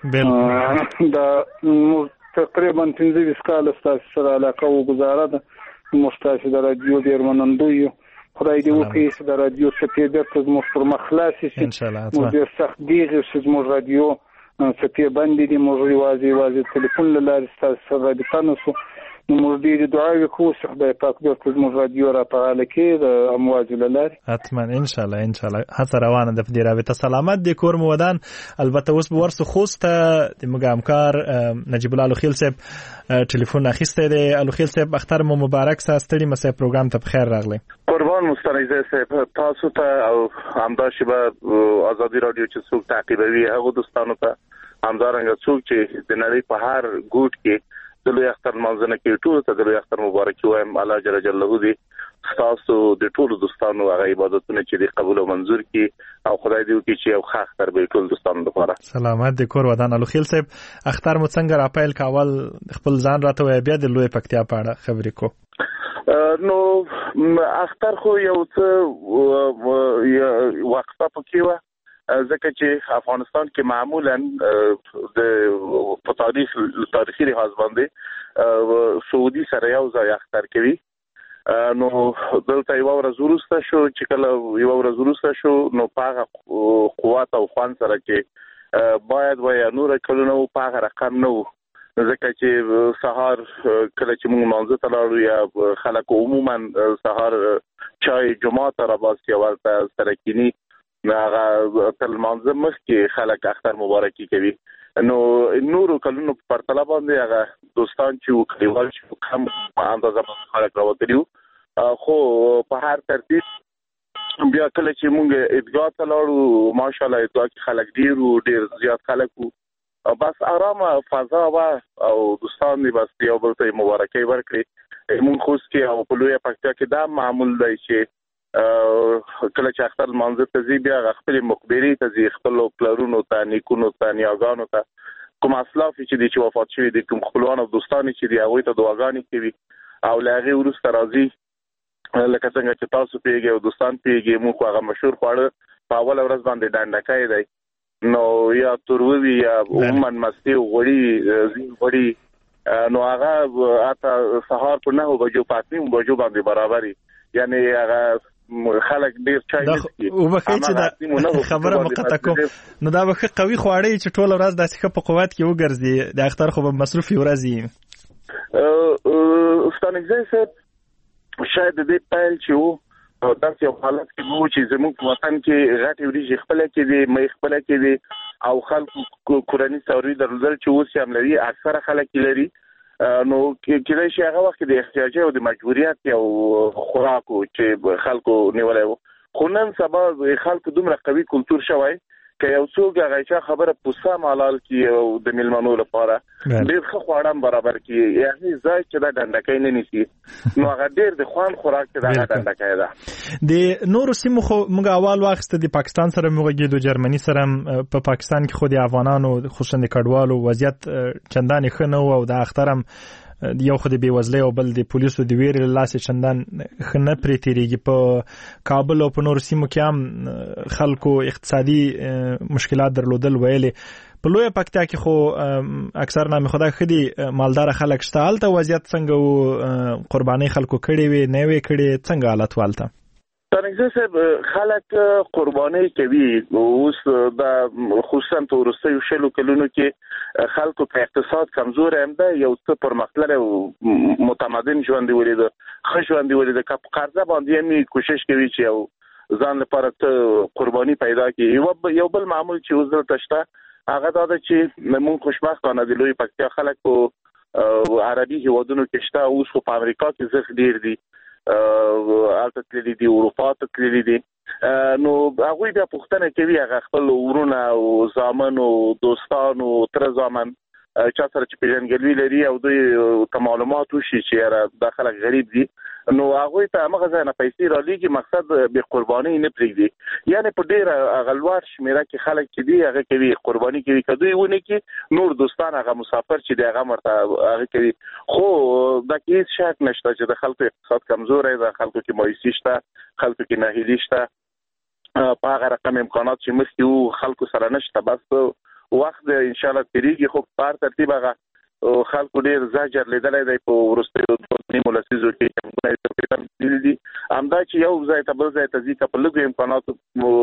دا تقریبا پنځه کال ستاسو سره علاقه او گزاره ده. مستاسو د رادیو ډېر منندوی خدای دې وکړي چې د رادیو سپې بیرته زموږ پر مخ خلاص شي. ان شاء الله موږ ډېر سخت دیږي چې زموږ رادیو سپې باندې دي. موږ یوازې یوازې ټلیفون له لارې ستاسو سره رابطه نشو. موږ دې دعاوې کوو چې خدای پاک بیرته زموږ رادیو را فعاله کړي د امواج له لارې. حتما ان شاء الله ان شاء الله هڅه روانه ده په دې رابطه. سلامت دي کور مو ودان. البته اوس به ورسو خوست د موږ همکار نجیب الله الوخیل صاحب ټلیفون اخیسته دی. الوخیل صاحب اختر مو مبارک. سه ستړي مسه پروګرام ته بخیر راغلی. قربان مستنیزه صاحب تاسو ته او همداشي به ازادي رادیو چې څوک تعقیبوي هغه دوستانو ته همدارنګه څوک چې د نړۍ په هر ګوټ کې د لوی اختر منځنه کې ټول ته د لوی اختر مبارکي وایم. الله جل جلاله دې تاسو د ټول دوستانو هغه عبادتونه چې دې قبول او منزور کړي او خدای دې وکړي چې یو ښه اختر به ټول دوستانو لپاره. سلامت دې کور ودان. الوخیل صاحب اختر مو څنګه راپیل کاول خپل ځان راته وای بیا د لوی پکتیا په اړه خبرې کو. نو اختر خو یو څه وقفه پکې و ځکه چې افغانستان کې معمولا د په تاریخ تاریخي لحاظ باندې سعودي سره یو ځای اختر کوي. نو دلته یو ورځ وروسته شو چې کله یو ورځ وروسته شو نو پاغه قوت او خوان سره کې باید وای نور کلونه په هغه رقم نه ځکه چې سهار کله چې موږ مانځه ته لاړو یا خلک عموما سهار چای جمعه را باسي او سره کینی هغه تل مانځه مخکې خلک اختر مبارکي کوي. نو نورو کلونو په پرتله باندې هغه دوستان چې کلیوال چې کم اندازه خلک راوتلیو خو په هر ترتیب بیا کله چې موږ ادګا ته لاړو ماشاءالله ادګا کې خلک ډیر ډیر زیات خلک وو. بس آرامه فضا وا او دوستان دې بس یو بل ته مبارکي ورکړي. موږ خو چې او په لوی پکتیا کې دا معمول دی چې کله چې اختر منځ ته زی بیا خپل مقبري ته زی خپل پلرونو ته نیکونو ته نیاګانو ته کوم اسلاف چې د چې وفات شوی د کوم خپلوان او دوستان چې دی هغه ته دعاګانې کوي او لاغي ورسته راځي لکه څنګه چې تاسو پیږي او دوستان پیږي موږ هغه مشهور خواړه په اول ورځ باندې ډانډکای دی نو یا تروي یا عموما مستی غوړي زی غوړي نو هغه اته سهار په نه بجو پاتې بجو باندې برابرۍ یعنی هغه خلک ډیر چای نشي او بخې چې دا خبره مقطع کوم نو دا بخې قوي خواړی چې ټول ورځ د څخه په قوت کې وګرځي د اختر خو به مصروف ورځي. ستانګزه صاحب شاید دې پایل چې وو دا یو حالت کې وو چې زموږ وطن کې غټي وريږي خپل کې دي مې خپل کې دي او خلکو کورنۍ ثوري درلودل چې اوس هم لري اکثره خلک لري. نو کله چې هغه وخت د احتیاج او د مجبوریت او خوراکو چې خلکو نیولای وو خو نن سبا خلکو دومره قوي کلچر شوی که یو څوک هغه چې خبره پوسا مالال کی او د ملمنو لپاره ډېر ښه خواړه برابر کی یعنی ځای چې دا ډنډکای نه نشي نو هغه ډېر د خوان خوراک چې دا ډنډکای ده. د نورو سیمو خو موږ اول وخت د پاکستان سره موږ د جرمني سره په پاکستان کې خو د افغانانو خصوصا د کډوالو وضعیت چندان ښه نه او د اخترم یو خو د بیوزلۍ او بل د پولیسو د ویرې له لاسه چندان ښه نه پرې تېرېږي. په کابل او په نورو سیمو کې هم خلکو اقتصادي مشکلات درلودل ویلې په لویه پکتیا کې خو اکثر نامې خدای ښه دي مالداره خلک شته. هلته وضعیت څنګه و؟ قربانۍ خلکو کړې وې نه وې کړې څنګه حالت و هلته؟ ترنګزه صاحب خلک قرباني کوي اوس د خصوصا په وروستیو شلو کلونو کې خلکو په اقتصاد کمزور هم ده یو څه پرمختللی او متمدن ژوند ولید ښه ژوند ولید که په قرضه باندې هم کوشش کوي چې یو ځان لپاره ته قرباني پیدا کړي یو بل معمول چې اوس دلته شته هغه دا ده چې موږ خوشبختانه د لوی پکتیا خلک په عربي هیوادونو کې شته اوس خو په امریکا کې زغ ډیر دي البته تللی دي اروپا ته تللی دي نو هغه بیا پوښتنه کوي هغه خپل ورونه او زامن او دوستان او تر زامن چا سره چې پیژنګلوي لري او دوی ته معلومات وشي چې داخله غریب دي نو هغه ته هغه ځای نه پیسې را لېږي مقصد به قرباني نه پرېږدي یعنی په ډیر غلوار شمیره کې خلک چې دي هغه کوي قرباني کوي کدوې ونه کې نور دوستان هغه مسافر چې دی هغه مرته هغه کوي خو دا هیڅ شک نشته چې د خلکو اقتصاد کمزور دی د خلکو کې مایوسي شته خلکو کې ناهیلي شته په هغه رقم امکانات چې مخکې وو خلکو سره نشته بس وخت ان شاء الله تیریږي خو په ترتیب هغه خلکو ډیر زجر لیدلای دی په ورستیو د نیمو لسیزو کې کومه دي همدا چې یو ځای ته بل ځای ته ځي په لږ امکاناتو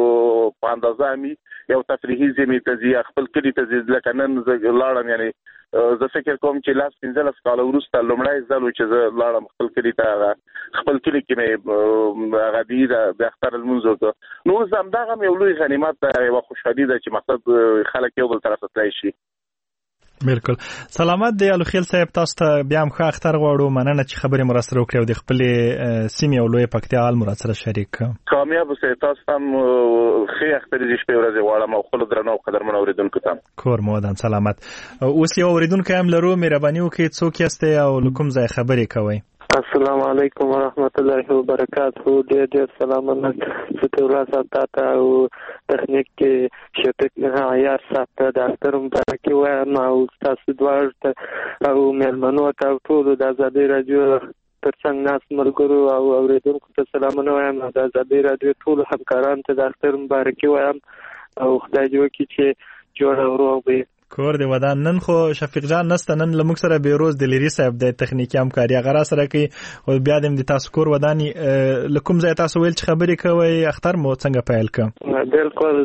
په اندازه می یو تفریحي ځای ته ځي خپل کلی ته ځي لکه نن لاړم یعنی زه فکر کوم چې لاس پنځلس کاله وروسته لومړی ځل چې زه لاړم خپل کلی ته خپل کلی کې مې هغه دی د اختر لمونځ وکړ نو اوس همدغه یو لوی غنیمت دی یوه خوشحالي ده چې مقصد خلک یو بل طرف ته تللی شي بالکل سلامت دی الوخیل صاحب تاسو ته بیا هم ښه اختر غواړو مننه چې خبرې مو راسره وکړې او د خپلې سیمې او لویې پکتیا حال مو راسره شریک کړه کامیاب اوسئ تاسو هم ښې اخترې دې شپې ورځې غواړم او خپلو درنو او قدرمنو اورېدونکو ته کور مو ودان سلامت اوس یو اورېدونکی هم لرو مهرباني وکړئ څوک یاستئ او له کوم ځایه خبرې کوئ السلام علیکم ورحمت الله وبرکاته ډېر ډېر سلامونه ستاسو صاحب ته او تخنیک کې شپږ عیار صاحب ته د اختر مبارکي وایم او تاسو دواړو ته او مېلمنو ته ټولو د ازادي رادیو ترڅنګ ناس ملګرو او اورېدونکو ته سلامونه وایم د ازادي رادیو ټولو همکارانو ته د اختر مبارکي وایم او خدای دې وکړي چې جوړ او روغ وي کور دی ودان نن خو شفیق جان نسته نن لمک سره بیروز دلیری صاحب د تخنیکی همکاري غرا سره کوي او بیا د تاسو کور ودانی لکم ځای تاسو ویل چې خبرې کوي اختر مو څنګه پیل ک بالکل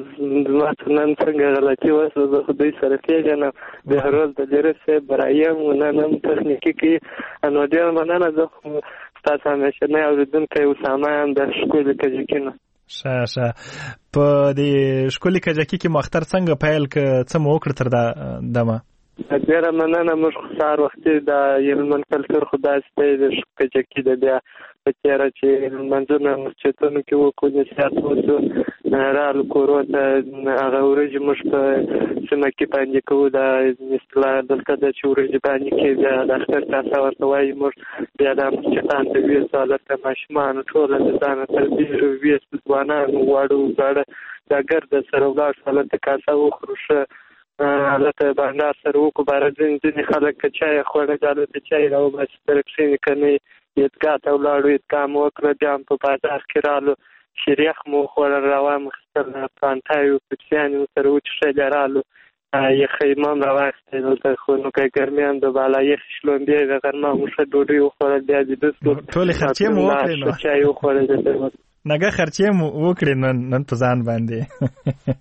نن څنګه غلطي وسه زه خو دې سره کېږم د هروز د دلیری صاحب برایم نن تخنیکی کې انو ډیر مننه زه تاسو همیشه نه اوریدونکو اسامه هم د شکل کجکینه شه شه په دې شکل کجکی کې مختر څنګه پیل ک څه مو وکړ تر دا دمه ډیره مننه موږ سهار وختي د یمن کلچر خدای ستې د کجکی د بیا په تیاره چې منځونه مسجدونو کې وکړو نصیحت وشو رالو کورو ته هغه ورځې موږ په سیمه کې باندې کوو د اصطلاح دلته د چې ورځې باندې کې بیا د اختر تاسو ورته وایي موږ بیا د مسجدان ته ویسو هلته ماشومان ټوله د ځانه تربیه ویسو ځوانان واړه زاړه دا ګرده سره ولاړ شو هلته کاسه وخورو ښه هلته بانډار سره وکړو باره ځینې ځینې خلک که چای خوړه دا هلته چای راوباسي سره کښېني که نه عیدګاه ته ولاړو عیدګاه مو وکړه بیا هم په بازار کې رالو شیریخ مو وخوړل راواخیستل پانټای و کوچیانې مو سره وچښلې رالو یخی ما هم راواخیستی دلته خو نو که ګرمي هم د بالا یخې شلومبې د غرمه مو ښه ډوډۍ وخوړل بیا د دستو ټولې خرچې مو وکړې نو چای وخوړل نګه خرچې مو وکړې نن نن په ځان باندې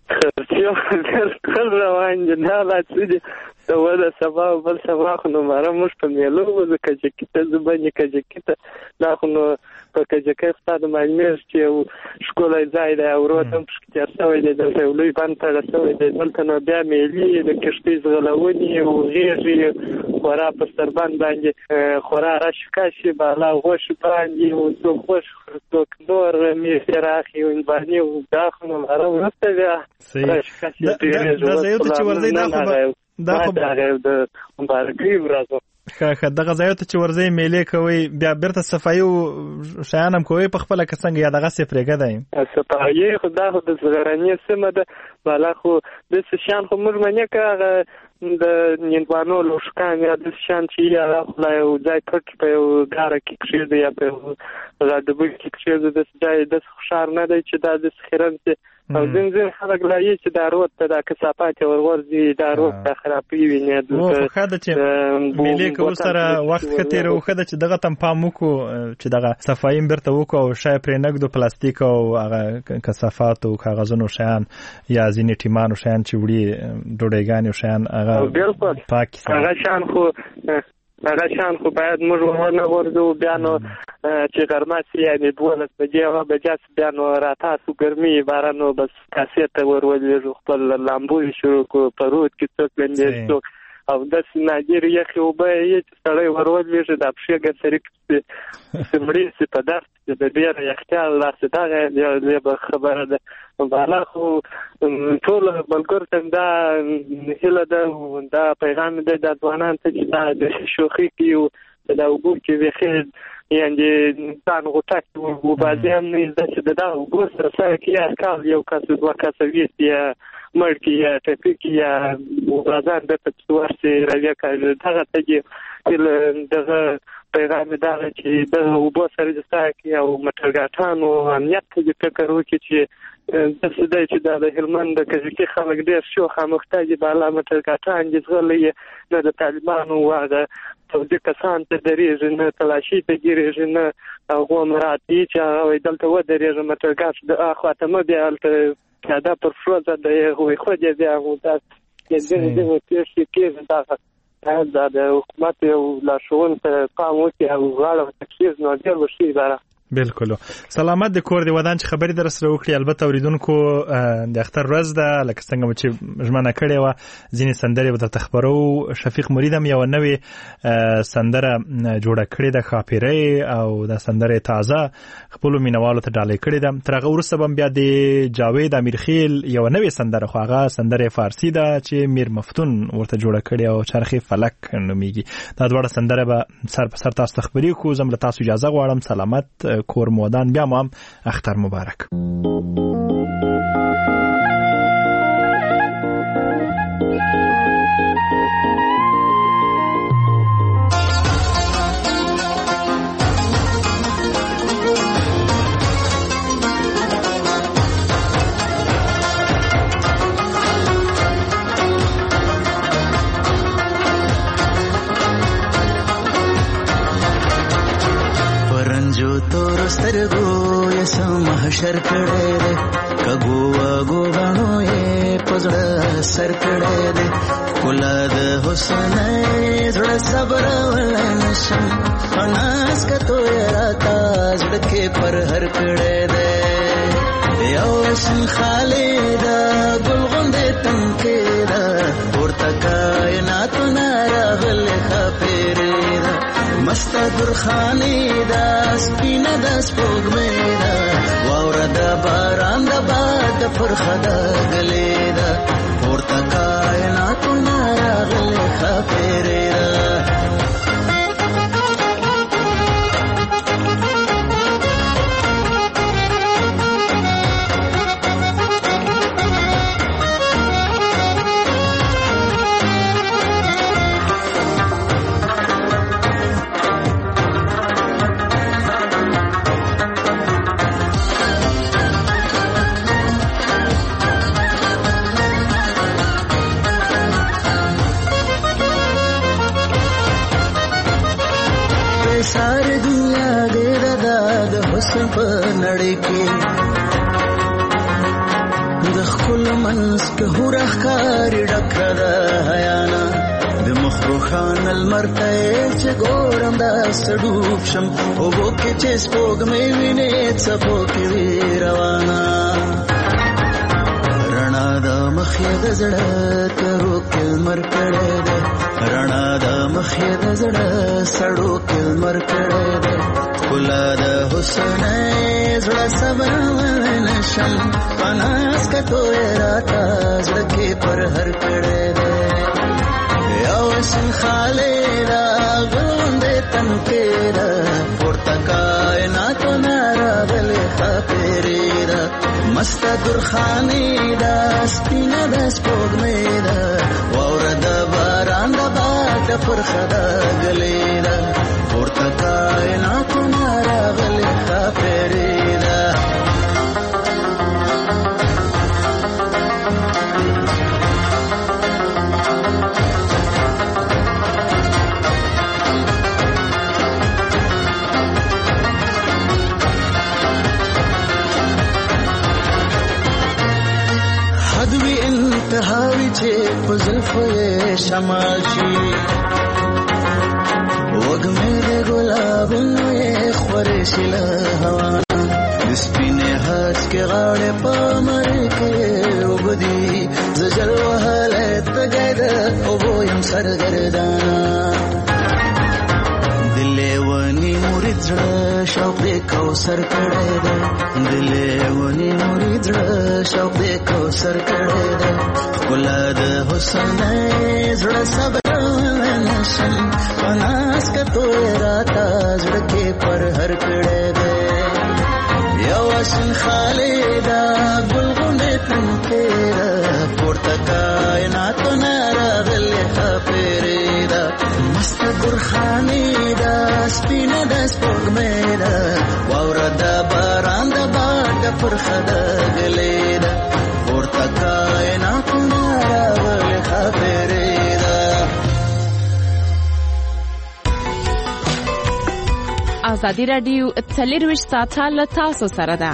خرچې خل روان دي نه لا څه دي ته وده سبا او بل سبا خو نو ماره موږ په میلو وځو کجکي ته زه باندې کجکي ته دا خو نو په کجکي ستا د معلومېږي چې یو ښکلی ځای دی او رود هم پکې تېر شوی دی دلته یو لوی بند تړه شوی دی دلته نو بیا میلې د کښتۍ ځغلونې او غېږې خورا په ستربند باندې خورا راشکاشي بالا غوښې باندې او څوک غوښ څوک نور میښې راخي او باندې دا خو نو ماره وروسته بیا راشکاشي دا ځایو ته چې ورځئ دا خو دا خو د مبارکۍ ورځ ښه ښه دغه ځایو ته چې ورځئ میلې کوئ بیا بیرته صفایي شیان هم کوئ په خپله که څنګه یا دغسې پرېږدی صفایي خو دا خو د زغرانې سیمه ده بالا خو داسې شیان خو موږ منې که هغه د هندوانو لوښکان یا داسې شیان چې هغه خو لا یو ځای کټ په یو ګاره کې کښېږدي یا په یو غاډبو کې کښېږدي داسې ځای داسې خوشحال نه دی چې دا داسې خیرن چې او ځین ځین خلک لا یې چې دا رود ته دا کثافات ورغورځي دا رود ته خرابوي ویني او خو دا چې ملي کو سره وخت کتیر او خو دا چې دغه تم پام وکړو چې دغه صفایم برته وکړو او شای پرې نګدو پلاستیک او هغه کثافات او کاغذونو شیان یا ځینې ټیمانو شیان چې وړي ډوډۍ شیان هغه پاک هغه شان خو هغه شان خو باید موږ ورنه ورځو بیا نو چې غرمه سي یعنې دولس بجې هغه بجې بیا نو راتاسو ګرمي باران نو بس کاسې ته ور ولېږو خپل لامبو شروع کړو په رود کې څوک لنډېر څوک او داسې نادر یخې اوبه یې چې سړی ور ولېږي دا پښې ګرځري چې مړې سي په درس چې د ډېره یخچال داسې دغه به خبره ده بالا خو ټول ملګرو ته دا هیله ده دا پیغام دی د ځوانانو ته چې دا د شوخي کې دا اوبو کې ویښې یعنې انسان غوټه کې وبازي هم نه زده چې د دا اوبو سره سره کې یا کال یو کس دوه کسه ویست یا مړ کې یا ټپي کې یا وبازان درته چې ورسې رویه کوي دغه ته چې دغه پیغام دا چې د اوبو سره د سره کې او موټرګاټانو امنیت ته فکر وکړي چې داسې دی چې دا د هلمند د کجکي خلک ډېر شوخه محتاج بالا موټرګاټان دي زغلي نه د طالبانو هغه توجه کسان ته درېږي نه تلاشي ته ګیرېږي نه هغه مراد دي چې هغه دلته ودرېږي موټرګاټ د اخواته مه بیا هلته پیاده پر فروزه د هغوی خو دې بیا همو داسې ځینې ځینې پېښې کېږي دغه دا د حکومت یو لارښوونې ته پام وکړي او غاړه ورته کېږي نو ډېر به ښه وي. بالکل سلامت د کور دی ودان چې خبرې در سره وکړي. البته اوریدونکو د اختر ورځ ده لکه څنګه چې ژمنه کړې و ځینې سندرې به درته خبرو. شفیق مرید هم یو نوې سندره جوړه کړې ده خاپیرۍ او د سندرې تازه خپل مینوالو ته ډالۍ کړې ده. تر هغه وروسته به بیا د جاوید امیرخیل یو نوې سندره خو هغه سندره فارسی ده چې میر مفتون ورته جوړه کړې او چرخی فلک نومیږي. دا دواړه سندره به سر په سر تاسو ته خبرې کوو. زم له تاسو اجازه غواړم. سلامت کور مودان بیا مو هم اختر مبارک. سترګو یې سم حشر کړی دی کګو وګو غنو یې پزړه سر کړی دی ښکلا د حسن یې زړه صبر ولنشم اناس کتو یې راته زړه کې پر هر کړی دی یو شین خالده ګل غوندې تنکې ده ورته کائناتونه راغلې ښاپېرې ده مست درخانی دا سپینه دا سپوږمۍ ده واوره د باران د باد پر خدا غلې ده پورته کائناتونه راغلې ښاپېرې ده. ساری دنیا ډېر ده د حسن په نړۍ کې د ښکلو منځ کې هوره ښکاري ډکه ده حیانه د مخ روښانه لمر ته یې چې ګورم داسې ډوب شم اوبو کې چې سپوږمۍ وینې څپو کې وي روانه رڼا د مخ یې د زړه ترو کې لمر کړی دی رڼا د مخ یې د زړه سړو کې لمر کړی دی ښکلا د حسن یې زړه صبر ونشم په ناز کتو یې راته زړه کې پر هر کړی دی یو شین خالده ګل غوندې تنکې ده پورته کائناتونه راغلې ښاپېرې ده مست درخاني ده سپینه ده سپوږمۍ ده واوره د باران د باد پر خدا غلې ده پورته کائناتونه راغلې ښاپېرې ده. پزلفه شمال شي وګمې د ګلابونو یې خورې شي له هوا د سپینې هسکې غاړې په مر کې اوبدي زه جل وهلی تږی د اوبو یم سرګردانه د لیوني مرید زړه شوق د کوثر کړی دی د لیوني مرید زړه شوق د کوثر کړی دی ښکلا د حسن زړه صبر نشم پناس کتو راتا زړه کې پر هر کړی دی یو اسن خالدا ګلغونډې تنکیرا پورته کائناتو نه راغلې خپېرې ده مست ګرخانې ده سپینه ده سپوږمۍ ده واوره ده باران ده باد ده پرخه ده ګلې ده پورته کائناتو نه راغلې خپېرې ده. ازادي راډیو څلرویشت ساعته له تاسو سره ده.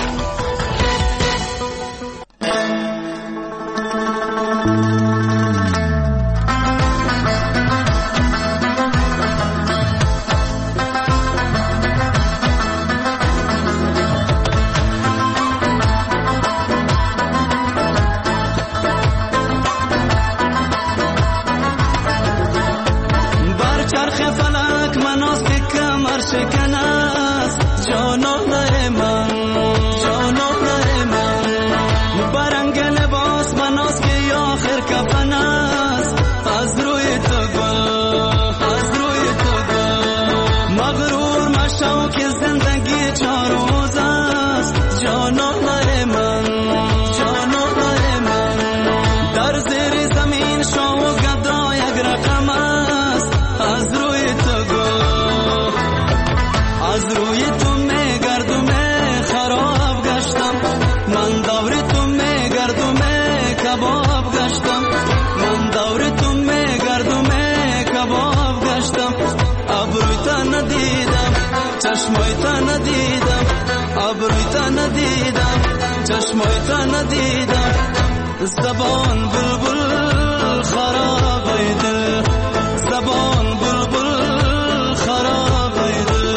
زبان بلبل خراب ایده زبان بلبل خراب ایده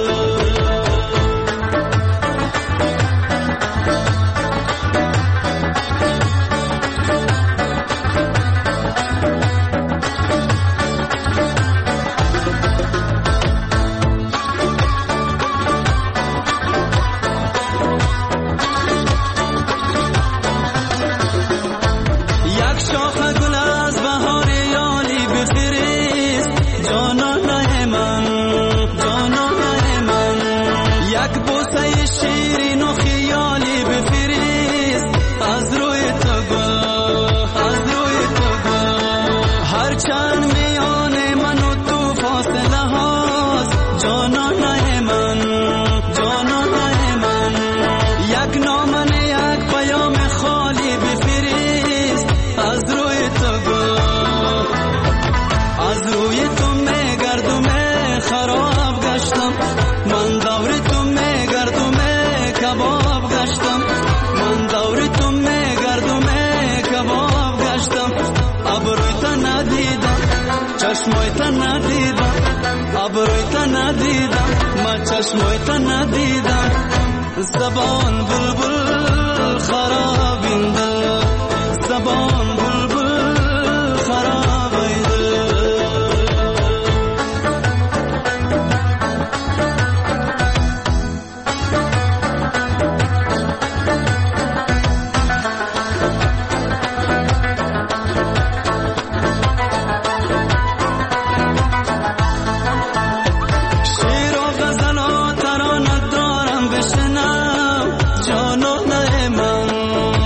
چشمایت ندیدم زبان بلبل خراب اینده زبان بلبل خراب اینده جانو نه من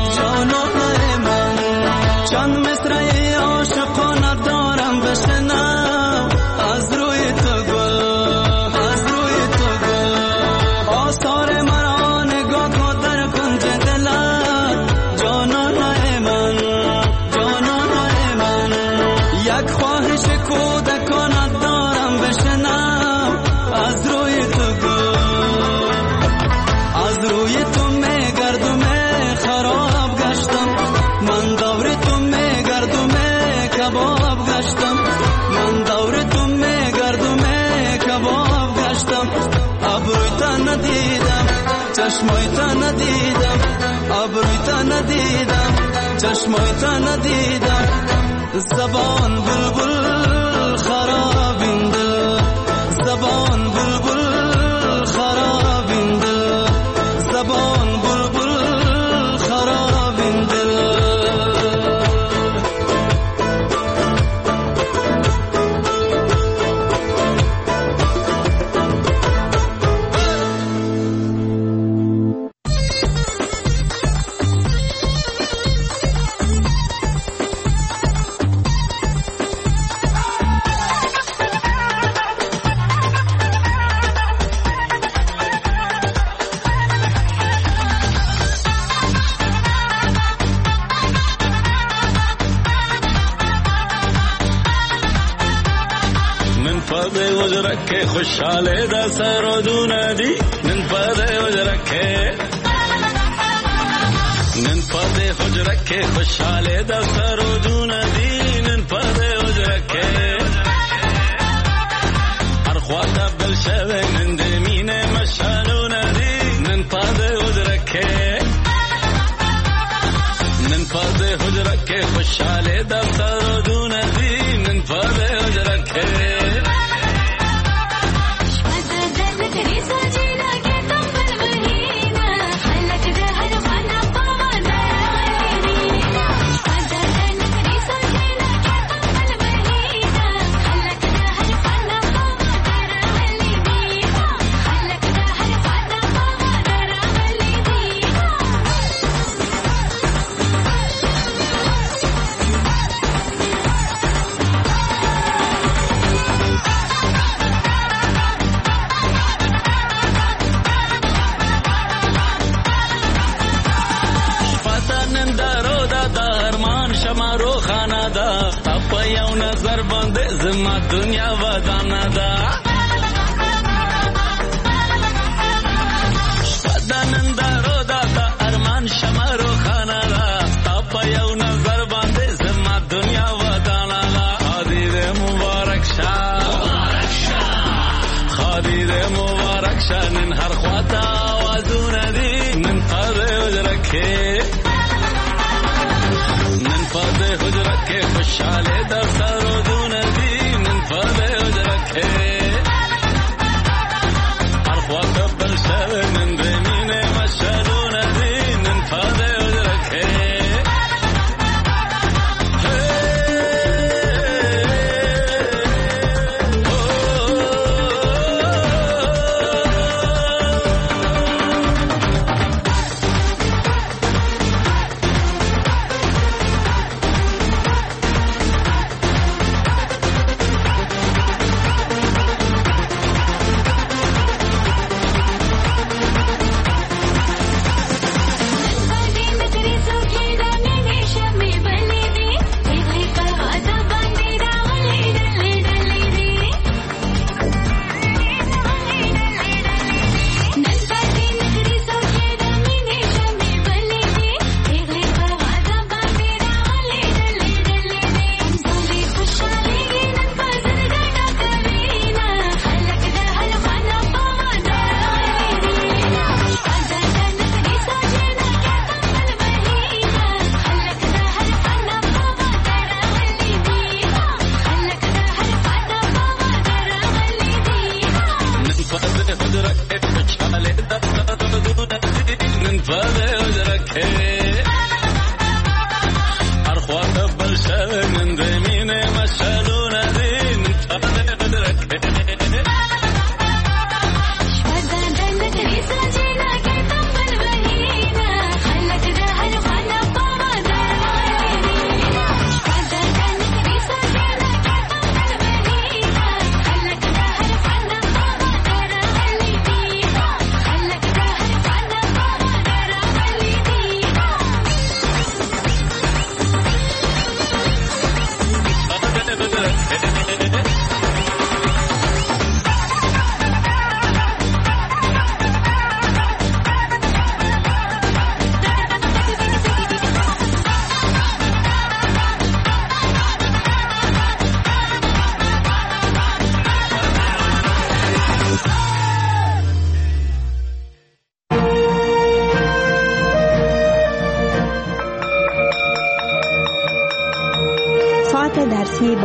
ندیدم چشمای تا ندیدم ابروی تا ندیدم چشمای تا ندیدم زبان بلبل خرابین دل زبان بلبل خرابین دل زبان بلبل خرابین دل وجرك خش على دا سردونا دي ننفذ وجرك ننفذ وجرك خش على دا سردونا دي ننفذ وجرك أرخوات بالشبه من دمين مشانونا دي ننفذ وجرك ننفذ وجرك خش على دا سردونا دي ننفذ وجرك زما دنیا ودانا دا شپدانندارو دا دا ارمان شمارو خانا دا تاپا یو نظر بانده زما دنیا ودانا دا خادی ده مبارک شا خادی ده مبارک شا نن هر خواتا آوازون دی نن فاده حجرکه نن فاده حجرکه خوشحاله دا سرودون دی فاده وجرك أرخوات بالشر من بينين مشالون دين فاده وجرك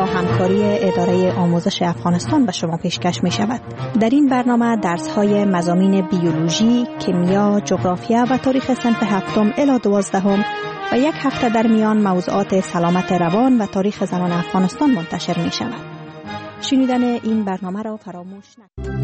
همکاری اداره آموزش افغانستان به شما پیشکش می شود. در این برنامه درس‌های مضامین بیولوژی، کیمیا، جغرافیا و تاریخ صنف هفتم الی دوازدهم و یک هفته در میان موضوعات سلامت روان و تاریخ زنان افغانستان منتشر می شود. شنیدن این برنامه را فراموش نکنید.